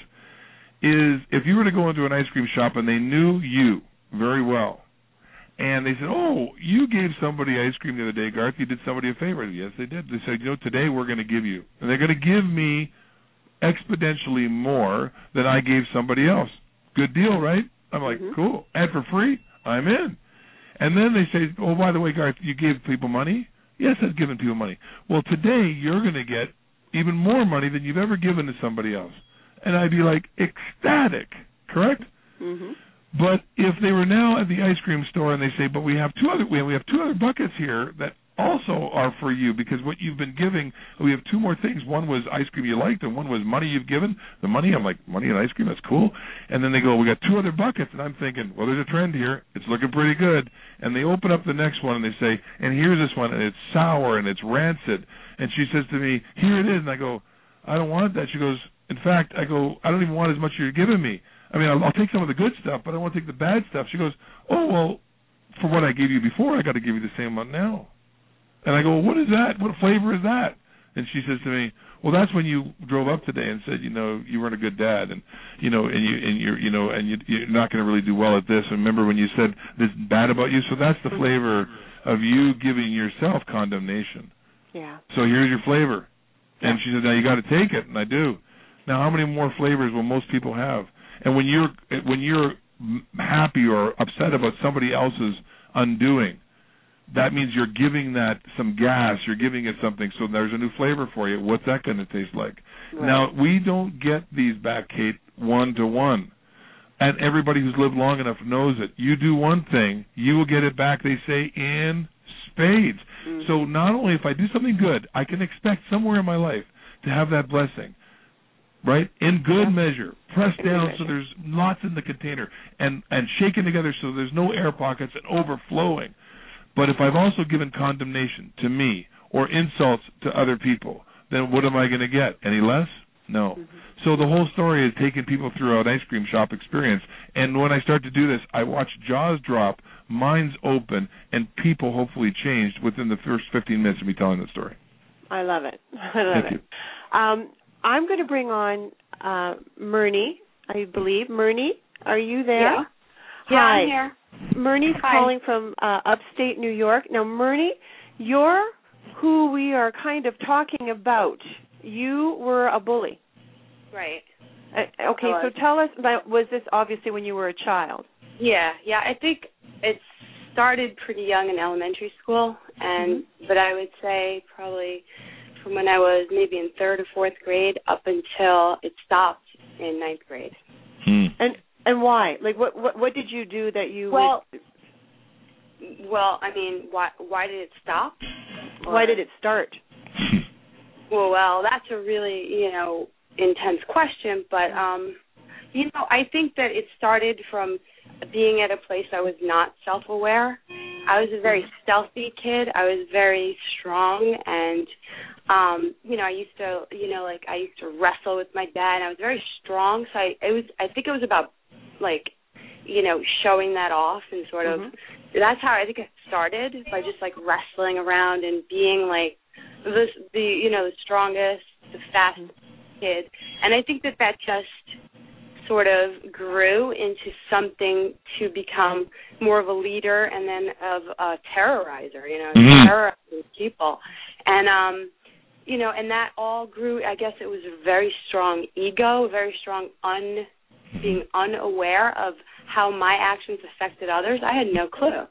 Is if you were to go into an ice cream shop and they knew you very well, and they said, oh, you gave somebody ice cream the other day, Garth, you did somebody a favor. Yes, they did. They said, you know, today we're going to give you. And they're going to give me exponentially more than I gave somebody else. Good deal, right? I'm like, mm-hmm. cool. And for free? I'm in. And then they say, oh, by the way, Garth, you gave people money? Yes, I've given people money. Well, today you're going to get even more money than you've ever given to somebody else. And I'd be like ecstatic, correct? Mm-hmm. But if they were now at the ice cream store and they say, but we have two other we have two other buckets here that also are for you because what you've been giving, we have two more things. One was ice cream you liked and one was money you've given. The money, I'm like, money and ice cream, that's cool. And then they go, we got two other buckets. And I'm thinking, well, there's a trend here. It's looking pretty good. And they open up the next one and they say, and here's this one, and it's sour and it's rancid. And she says to me, here it is. And I go, I don't want that. She goes, in fact, I go, I don't even want as much as you're giving me. I mean, I'll, I'll take some of the good stuff, but I want to take the bad stuff. She goes, oh, well, for what I gave you before, I got to give you the same amount now. And I go, well, what is that? What flavor is that? And she says to me, well, that's when you drove up today and said, you know, you weren't a good dad, and you know, and you and you're, you know, and you, you're not going to really do well at this. And remember when you said this bad about you? So that's the flavor of you giving yourself condemnation. Yeah. So here's your flavor. And she said, now you got to take it, and I do. Now, how many more flavors will most people have? And when you're when you're happy or upset about somebody else's undoing, that means you're giving that some gas. You're giving it something. So there's a new flavor for you. What's that going to taste like? Right. Now, we don't get these back, Kate, one to one. And everybody who's lived long enough knows it. You do one thing, you will get it back, they say, in spades. Mm-hmm. So not only if I do something good, I can expect somewhere in my life to have that blessing. Right? In good yeah. measure. Pressed down so there's lots in the container and, and shaken together so there's no air pockets and overflowing. But if I've also given condemnation to me or insults to other people, then what am I going to get? Any less? No. Mm-hmm. So the whole story is taking people through an ice cream shop experience. And when I start to do this, I watch jaws drop, minds open, and people hopefully changed within the first fifteen minutes of me telling the story. I love it. I love Thank it. You. Um, I'm going to bring on uh, Myrnie, I believe. Myrnie, are you there? Yeah. Hi. Yeah, I'm here. Myrnie's Hi. calling from uh, upstate New York. Now, Myrnie, you're who we are kind of talking about. You were a bully. Right. Uh, okay, so tell us about, was this obviously when you were a child? Yeah, yeah. I think it started pretty young in elementary school, and mm-hmm. but I would say probably from when I was maybe in third or fourth grade up until it stopped in ninth grade. Hmm. And and why? Like, what, what what did you do that you well? Would... Well, I mean, why why did it stop? Or... Why did it start? Well, well, that's a really you know intense question, but um, you know, I think that it started from being at a place I was not self-aware. I was a very stealthy kid. I was very strong, and um, you know, I used to, you know, like I used to wrestle with my dad. And I was very strong, so I it was. I think it was about like, you know, showing that off and sort of. Mm-hmm. That's how I think it started, by just like wrestling around and being like the the you know the strongest, the fastest kid, and I think that that just sort of grew into something to become more of a leader and then of a terrorizer, you know, mm-hmm. terrorizing people. And, um, you know, and that all grew, I guess it was a very strong ego, very strong un, being unaware of how my actions affected others. I had no clue.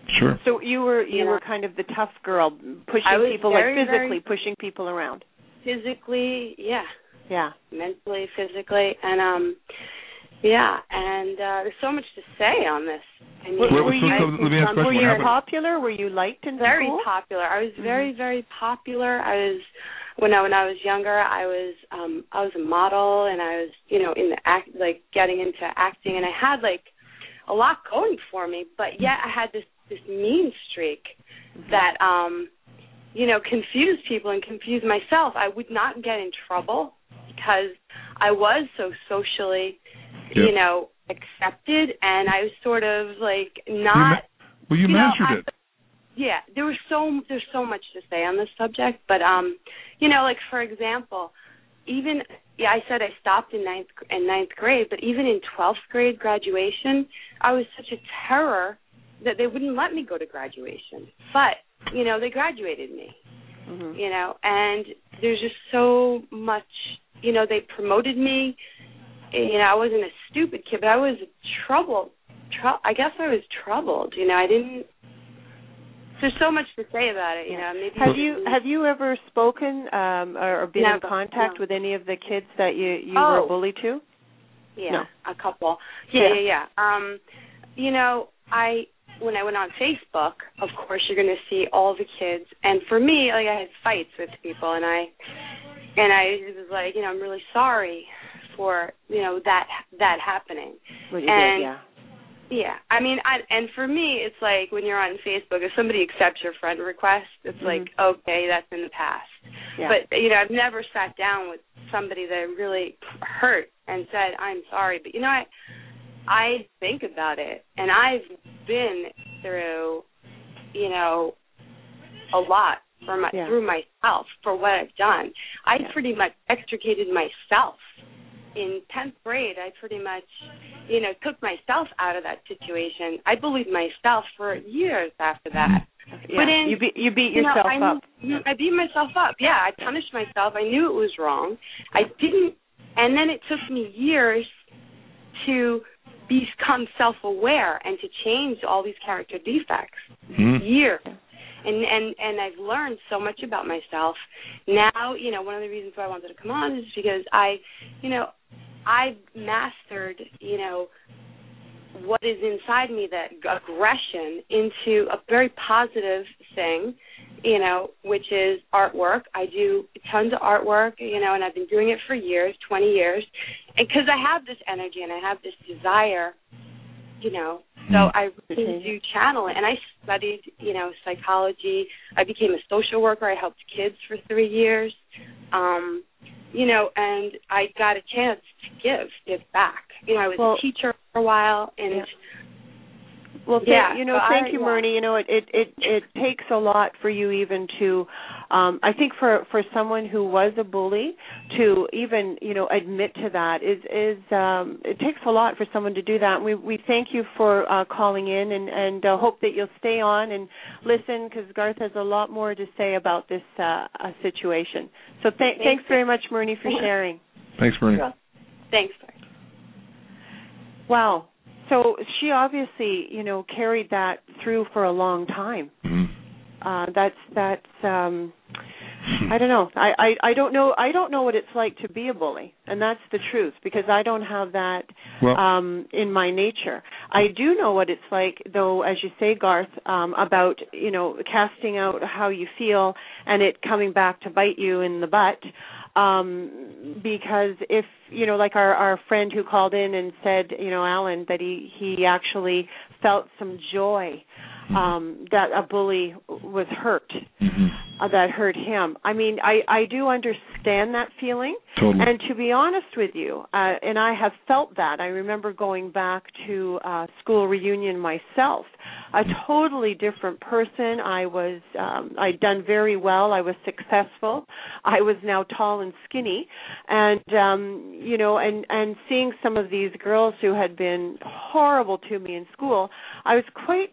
Sure. So you were you Yeah. were kind of the tough girl, pushing I was people very, like physically very- pushing people around. Physically, yeah. Yeah. Mentally, physically, and um, yeah. And uh, there's so much to say on this. I mean, Were, Well, were so- you, so let me ask a question. were What you happened? popular? Were you liked in very school? popular. I was very, Mm-hmm. very popular. I was when I when I was younger. I was um, I was a model, and I was you know in the act like getting into acting, and I had like a lot going for me. But yet I had this this mean streak Mm-hmm. that um, you know confused people and confused myself. I would not get in trouble because I was so socially, Yeah. you know, accepted, and I was sort of like You not. ma- well, you, you know, mastered I- it. Yeah, there was so there's so much to say on this subject, but um, you know, like for example, even yeah, I said I stopped in ninth in ninth grade, but even in twelfth grade graduation, I was such a terror that they wouldn't let me go to graduation. But you know, they graduated me. Mm-hmm. You know, and there's just so much. You know, they promoted me. You know, I wasn't a stupid kid, but I was troubled. Tr- I guess I was troubled. You know, I didn't. There's so much to say about it. You know, maybe Have you have you ever spoken um, or, or been Never, in contact no. with any of the kids that you you Oh. were bullied to? Yeah, No. a couple. Yeah, Yeah. yeah, yeah. Um, you know, I when I went on Facebook, of course, you're going to see all the kids, and for me, like I had fights with people, and I and I was like, you know, I'm really sorry for you know that that happening. What you and did, yeah. Yeah, I mean, I, and for me, it's like when you're on Facebook, if somebody accepts your friend request, it's Mhm. like, okay, that's in the past. Yeah. But, you know, I've never sat down with somebody that really hurt and said, I'm sorry. But, you know, I, I think about it, and I've been through, you know, a lot for my, Yeah. through myself for what I've done. I Yeah. pretty much extricated myself. In tenth grade, I pretty much, you know, took myself out of that situation. I bullied myself for years after that. Yeah. But in, you beat you beat you know, yourself I, up. I beat myself up. Yeah, I punished myself. I knew it was wrong. I didn't, and then it took me years to become self-aware and to change all these character defects. Mm-hmm. Years. And, and and I've learned so much about myself. Now, you know, one of the reasons why I wanted to come on is because I, you know, I've mastered, you know, what is inside me, that aggression, into a very positive thing, you know, which is artwork. I do tons of artwork, you know, and I've been doing it for years, twenty years, and because I have this energy and I have this desire, you know, so I really do channel it. And I studied, you know, psychology. I became a social worker. I helped kids for three years, um, you know, and I got a chance to give, give back. You know, I was Well, a teacher for a while, and yeah. Well, th- yeah, you know, so thank I, you, yeah. Myrnie. You know, it, it it it takes a lot for you even to, um, I think for for someone who was a bully to even you know admit to that is is um, it takes a lot for someone to do that. And we we thank you for uh, calling in and and uh, hope that you'll stay on and listen, because Garth has a lot more to say about this uh, uh, situation. So th- Thank thanks you. very much, Myrnie, for sharing. Thanks, Myrnie. Thanks. Wow. So she obviously, you know, carried that through for a long time. Mm-hmm. Uh, that's that's. Um, I don't know. I, I I don't know. I don't know what it's like to be a bully, and that's the truth, because I don't have that Well, um, in my nature. I do know what it's like, though, as you say, Garth, um, about you know casting out how you feel and it coming back to bite you in the butt. Um, because if, you know, like our, our friend who called in and said, you know, Alan, that he, he actually felt some joy um, that a bully was hurt, mm-hmm. uh, that hurt him. I mean, I, I do understand that feeling. Totally. And to be honest with you, uh, and I have felt that. I remember going back to uh, school reunion myself, a totally different person. I was, um, I'd done very well. I was successful. I was now tall and skinny, and um, you know, and and seeing some of these girls who had been horrible to me in school, I was quite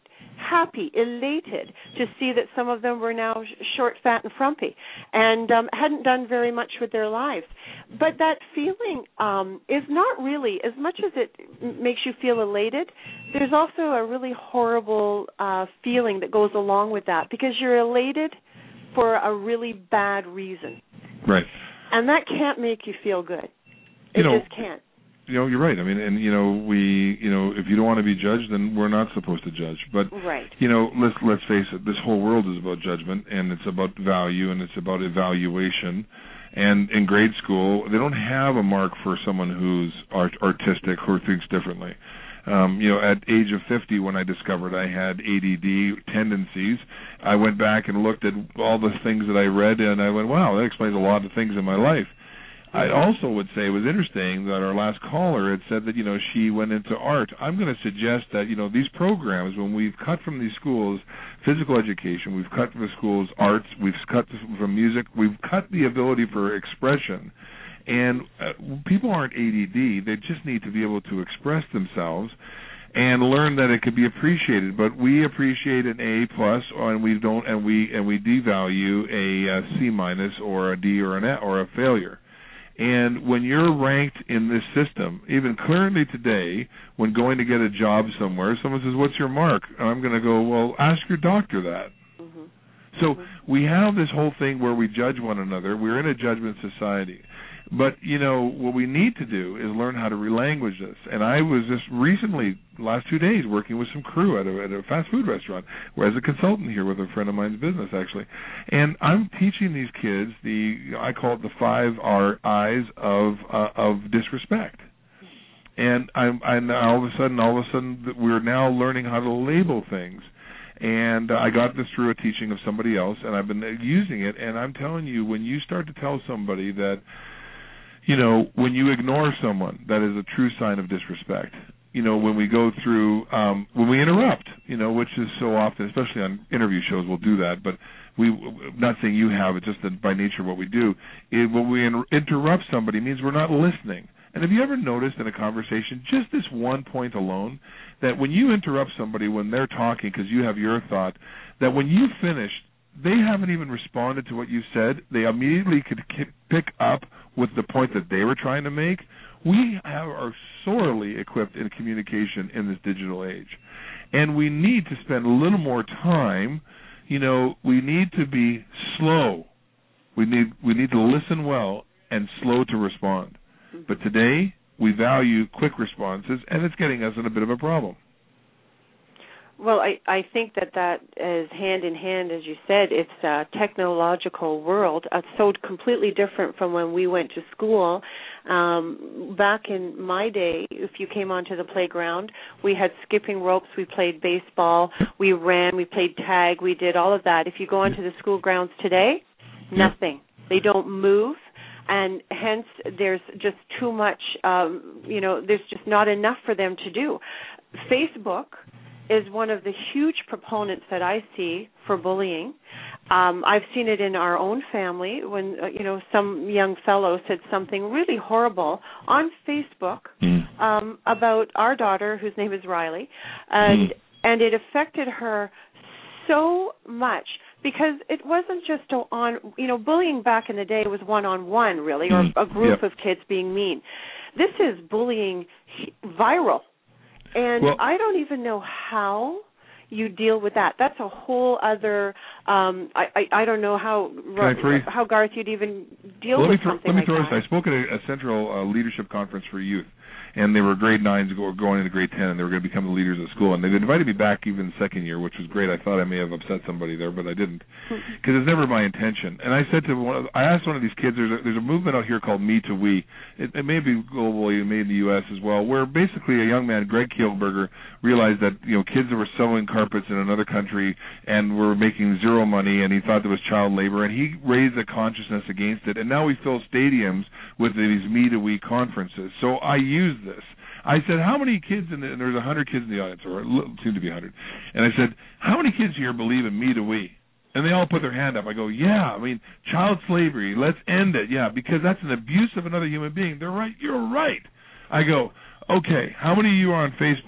happy, elated to see that some of them were now short, fat, and frumpy, and um, hadn't done very much with their lives. But that feeling um, is not really, as much as it makes you feel elated, there's also a really horrible uh, feeling that goes along with that, because you're elated for a really bad reason. Right. And that can't make you feel good. It you know, just can't. You know, you're right. I mean, and you know, we, you know, if you don't want to be judged, then we're not supposed to judge. But right. you know, let's let's face it. This whole world is about judgment, and it's about value, and it's about evaluation. And in grade school, they don't have a mark for someone who's art- artistic or thinks differently. Um, you know, at age of fifty, when I discovered I had A D D tendencies, I went back and looked at all the things that I read, and I went, wow, that explains a lot of things in my life. I also would say it was interesting that our last caller had said that, you know, she went into art. I'm going to suggest that, you know, these programs, when we've cut from these schools physical education, we've cut from the schools arts, we've cut from music, we've cut the ability for expression. And uh, people aren't A D D. They just need to be able to express themselves and learn that it could be appreciated. But we appreciate an A plus, and we don't, and we and we devalue a, a C minus or a D or an A or a failure. And when you're ranked in this system, even currently today, when going to get a job somewhere, someone says, "What's your mark?" And I'm going to go, "Well, ask your doctor that." Mm-hmm. So mm-hmm. we have this whole thing where we judge one another. We're in a judgment society. But, you know, what we need to do is learn how to relanguage this. And I was just recently, last two days, working with some crew at a, at a fast food restaurant, where as a consultant here with a friend of mine's business, actually. And I'm teaching these kids the, I call it the five R I's of uh, of disrespect. And I'm, and all of a sudden, all of a sudden, we're now learning how to label things. And uh, I got this through a teaching of somebody else, and I've been using it. And I'm telling you, when you start to tell somebody that, you know, when you ignore someone, that is a true sign of disrespect. You know, when we go through, um, when we interrupt, you know, which is so often, especially on interview shows, we'll do that. But we, not saying you have, it's just that by nature of what we do, it, when we in, interrupt somebody means we're not listening. And have you ever noticed in a conversation, just this one point alone, that when you interrupt somebody when they're talking because you have your thought, that when you finish, they haven't even responded to what you said, they immediately could pick up with the point that they were trying to make? We have, are sorely equipped in communication in this digital age. And we need to spend a little more time. You know, we need to be slow. We need we need to listen well and slow to respond. But today, we value quick responses, and it's getting us in a bit of a problem. Well, I, I think that that is hand in hand, as you said. It's a technological world. It's so completely different from when we went to school. Um, back in my day, if you came onto the playground, we had skipping ropes, we played baseball, we ran, we played tag, we did all of that. If you go onto the school grounds today, nothing. They don't move. And hence, there's just too much, um, you know, there's just not enough for them to do. Facebook is one of the huge proponents that I see for bullying. Um, I've seen it in our own family when, uh, you know, some young fellow said something really horrible on Facebook mm. um, about our daughter, whose name is Riley, and mm. and it affected her so much. Because it wasn't just on, you know, bullying back in the day was one-on-one, really, or a group yep. of kids being mean. This is bullying viral. And well, I don't even know how you deal with that. That's a whole other, um, I, I, I don't know how, how Garth, you'd even deal well, with throw, something let me like throw that. This. I spoke at a, a central uh, leadership conference for youth. And they were grade nines going into grade ten, and they were going to become the leaders of the school. And they invited me back even second year, which was great. I thought I may have upset somebody there, but I didn't, because it's never my intention. And I said to one, of, I asked one of these kids, there's a, there's a movement out here called Me to We. It, it may be globally, it may in the U S as well, where basically a young man, Greg Kielberger, realized that, you know, kids that were sewing carpets in another country and were making zero money, and he thought there was child labor, and he raised a consciousness against it. And now we fill stadiums with these Me to We conferences. So I use this. I said, how many kids, in the, and there's one hundred kids in the audience, or soon to be one hundred, and I said, how many kids here believe in Me to We? And they all put their hand up. I go, yeah, I mean, child slavery, let's end it, yeah, because that's an abuse of another human being. They're right, you're right. I go, okay, how many of you are on Facebook?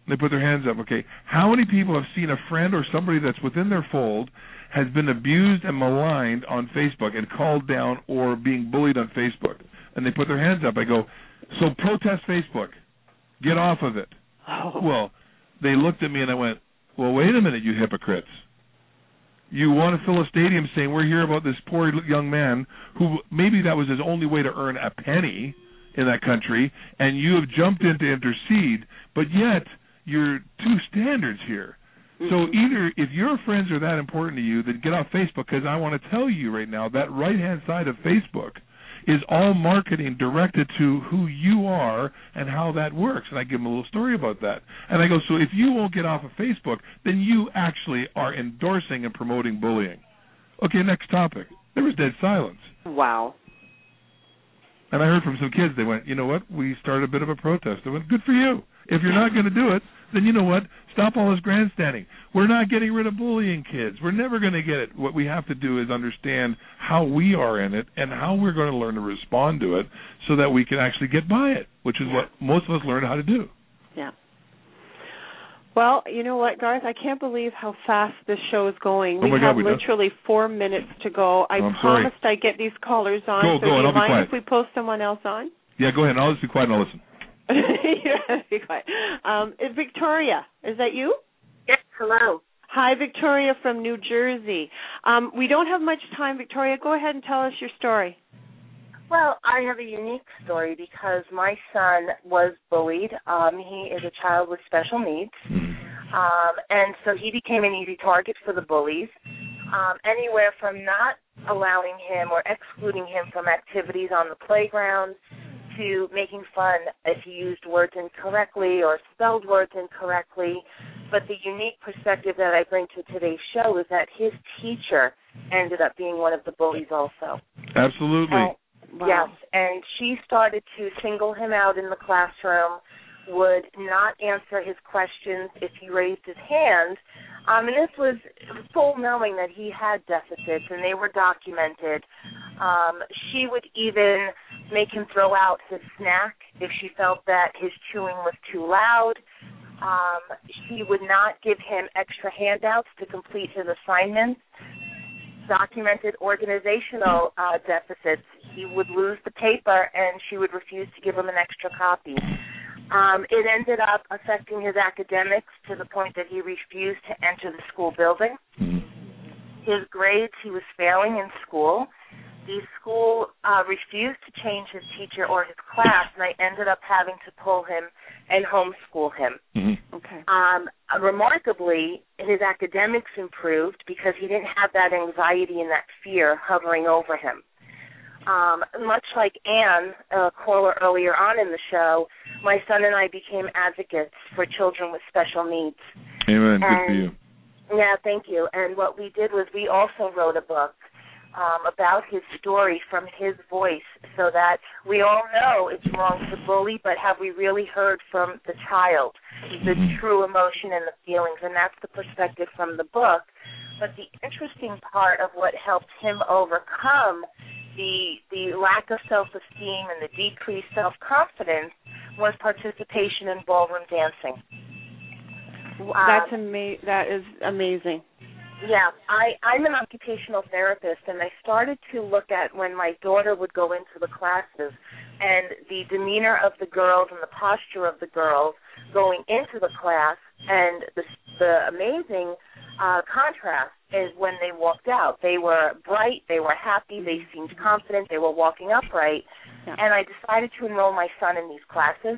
They put their hands up. Okay, how many people have seen a friend or somebody that's within their fold has been abused and maligned on Facebook and called down or being bullied on Facebook? And they put their hands up. I go, so protest Facebook. Get off of it. Oh. Well, they looked at me and I went, well, wait a minute, you hypocrites. You want to fill a stadium saying we're here about this poor young man who maybe that was his only way to earn a penny in that country, and you have jumped in to intercede, but yet you're two standards here. Mm-hmm. So either if your friends are that important to you, then get off Facebook, because I want to tell you right now that right-hand side of Facebook is all marketing directed to who you are and how that works. And I give them a little story about that. And I go, so if you won't get off of Facebook, then you actually are endorsing and promoting bullying. Okay, next topic. There was dead silence. Wow. And I heard from some kids, they went, you know what, we started a bit of a protest. I went, good for you. If you're not going to do it, then you know what, stop all this grandstanding. We're not getting rid of bullying kids. We're never going to get it. What we have to do is understand how we are in it and how we're going to learn to respond to it so that we can actually get by it, which is what most of us learn how to do. Yeah. Well, you know what, Garth? I can't believe how fast this show is going. Oh we my have God, we four four minutes to go. I oh, I'm promised sorry. I'd get these callers on. Go, so go, do and you I'll be mind quiet. if we post someone else on? Yeah, go ahead. I'll just be quiet and I'll listen. You don't have to be quiet. Um, Victoria, is that you? Yes, hello. Hi, Victoria from New Jersey. Um, we don't have much time, Victoria. Go ahead and tell us your story. Well, I have a unique story because my son was bullied. Um, he is a child with special needs, um, and so he became an easy target for the bullies, um, anywhere from not allowing him or excluding him from activities on the playground to making fun if he used words incorrectly or spelled words incorrectly. But the unique perspective that I bring to today's show is that his teacher ended up being one of the bullies also. Absolutely. And, wow. Yes, and she started to single him out in the classroom, would not answer his questions if he raised his hand. Um, and this was full knowing that he had deficits, and they were documented. Um, she would even make him throw out his snack if she felt that his chewing was too loud. Um, she would not give him extra handouts to complete his assignments. Documented organizational uh, deficits. He would lose the paper, and she would refuse to give him an extra copy. Um, it ended up affecting his academics to the point that he refused to enter the school building. His grades, he was failing in school. The school uh, refused to change his teacher or his class, and I ended up having to pull him and homeschool him. Mm-hmm. Okay. Um, remarkably, his academics improved because he didn't have that anxiety and that fear hovering over him. Um, much like Anne, a caller earlier on in the show, my son and I became advocates for children with special needs. Amen. And, good for you. Yeah, thank you. And what we did was we also wrote a book um, about his story from his voice so that we all know it's wrong to bully, but have we really heard from the child, the Mm-hmm. true emotion and the feelings, and that's the perspective from the book. But the interesting part of what helped him overcome the the lack of self-esteem and the decreased self-confidence was participation in ballroom dancing. That's um, ama- That is amazing. Yeah, I, I'm an occupational therapist, and I started to look at when my daughter would go into the classes and the demeanor of the girls and the posture of the girls going into the class, and the, the amazing uh, contrast is when they walked out. They were bright, they were happy, they seemed confident, they were walking upright, Yeah. and I decided to enroll my son in these classes.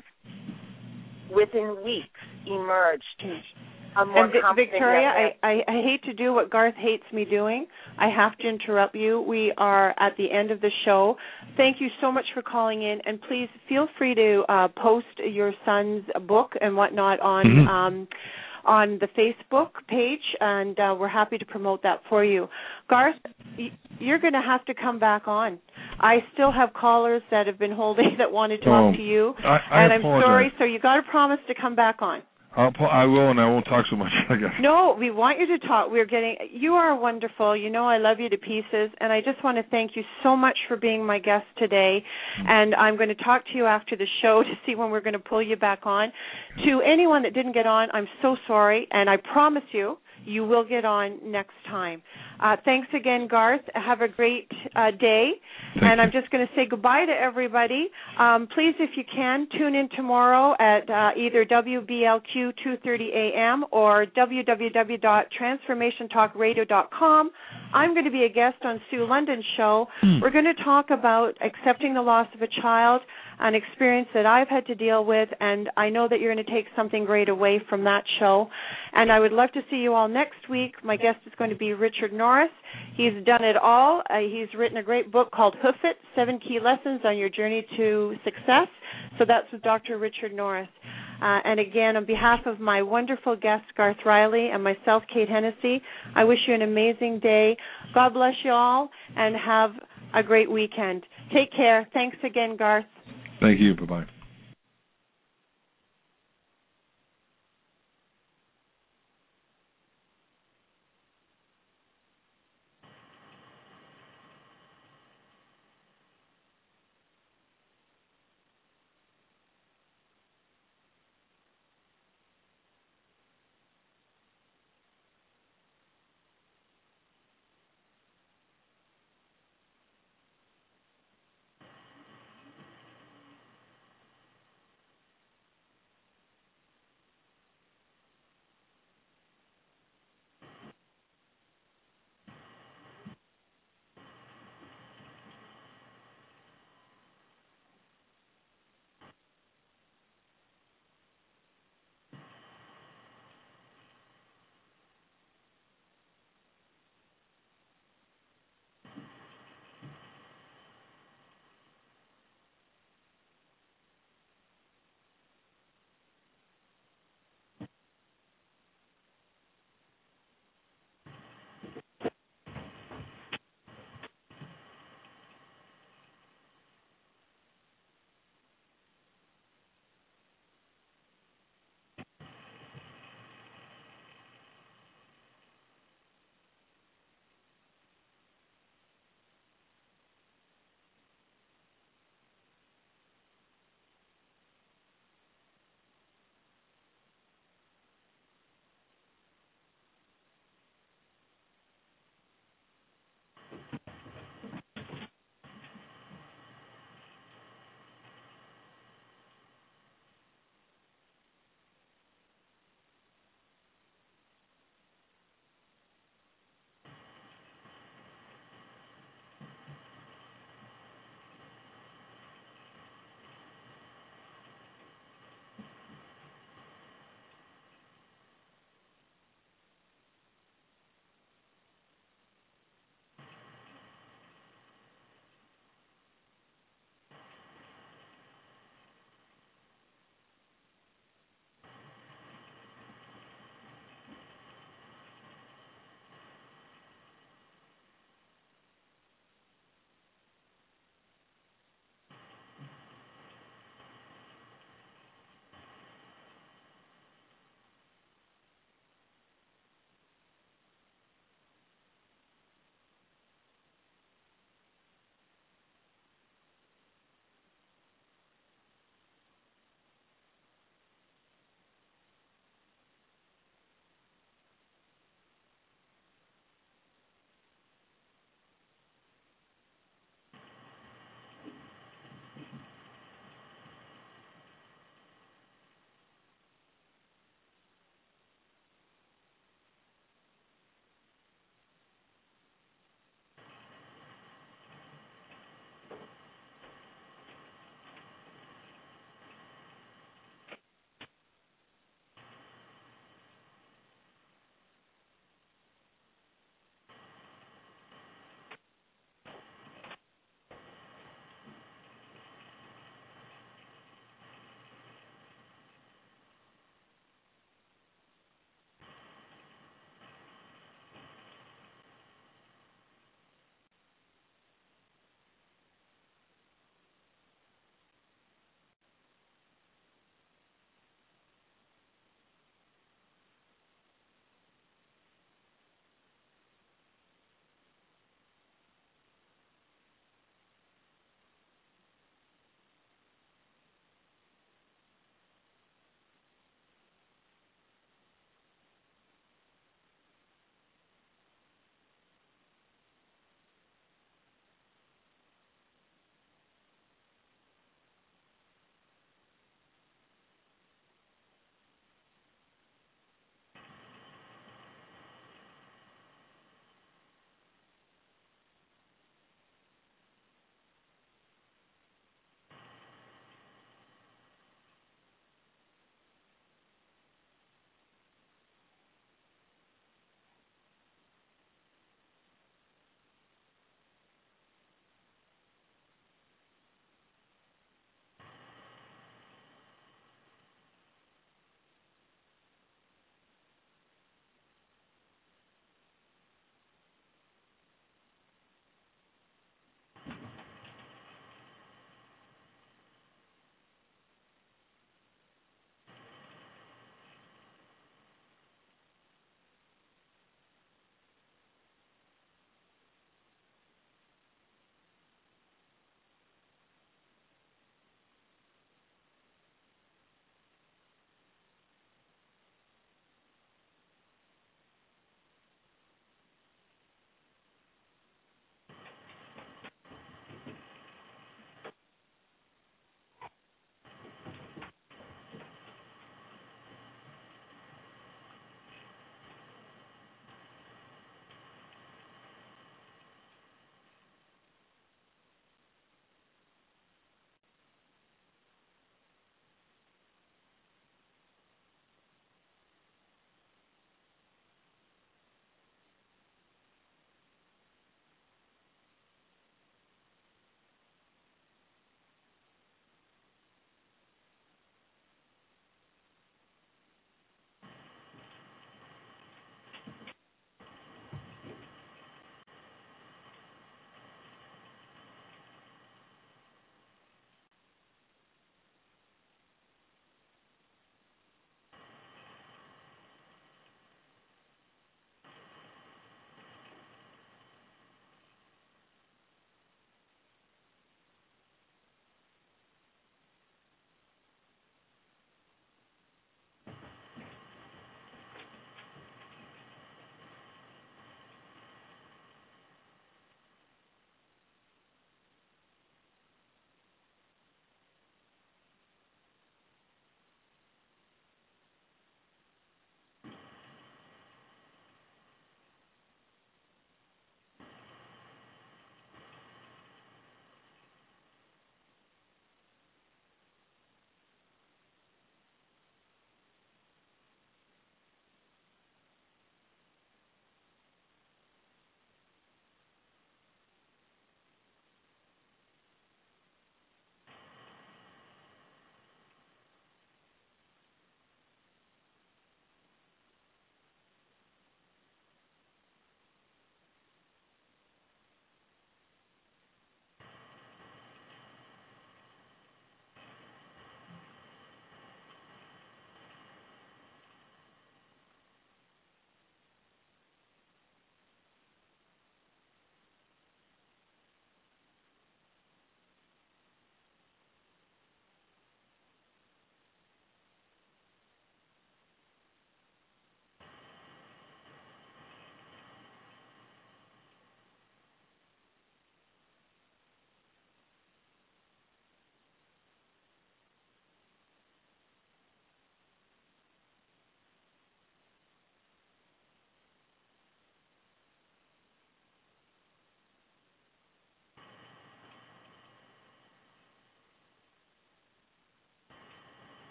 Within weeks, emerged a more And Vi- confident Victoria, young man. I, I, I hate to do what Garth hates me doing. I have to interrupt you. We are at the end of the show. Thank you so much for calling in, and please feel free to uh, post your son's book and whatnot on Mm-hmm. um, on the Facebook page, and uh, we're happy to promote that for you. Garth, y- you're going to have to come back on. I still have callers that have been holding that want to talk Oh, to you, I, I and I'm apologize. sorry, so you got to promise to come back on. I'll, I will, and I won't talk so much, I guess. No, we want you to talk. We're getting. You are wonderful. You know I love you to pieces, and I just want to thank you so much for being my guest today. Mm-hmm. And I'm going to talk to you after the show to see when we're going to pull you back on. To anyone that didn't get on, I'm so sorry, and I promise you, you will get on next time. Uh, thanks again, Garth. Have a great uh, day. Thank and you. I'm just going to say goodbye to everybody. Um, please, if you can, tune in tomorrow at uh, either W B L Q two thirty A M or w w w dot transformation talk radio dot com. I'm going to be a guest on Sue London's show. Mm. We're going to talk about accepting the loss of a child, an experience that I've had to deal with, and I know that you're going to take something great away from that show. And I would love to see you all next week. My guest is going to be Richard Norris. He's done it all. Uh, he's written a great book called Hoof It, Seven Key Lessons on Your Journey to Success. So that's with Doctor Richard Norris. Uh, and again, on behalf of my wonderful guest, Garth Riley, and myself, Kate Hennessy, I wish you an amazing day. God bless you all, and have a great weekend. Take care. Thanks again, Garth. Thank you. Bye-bye.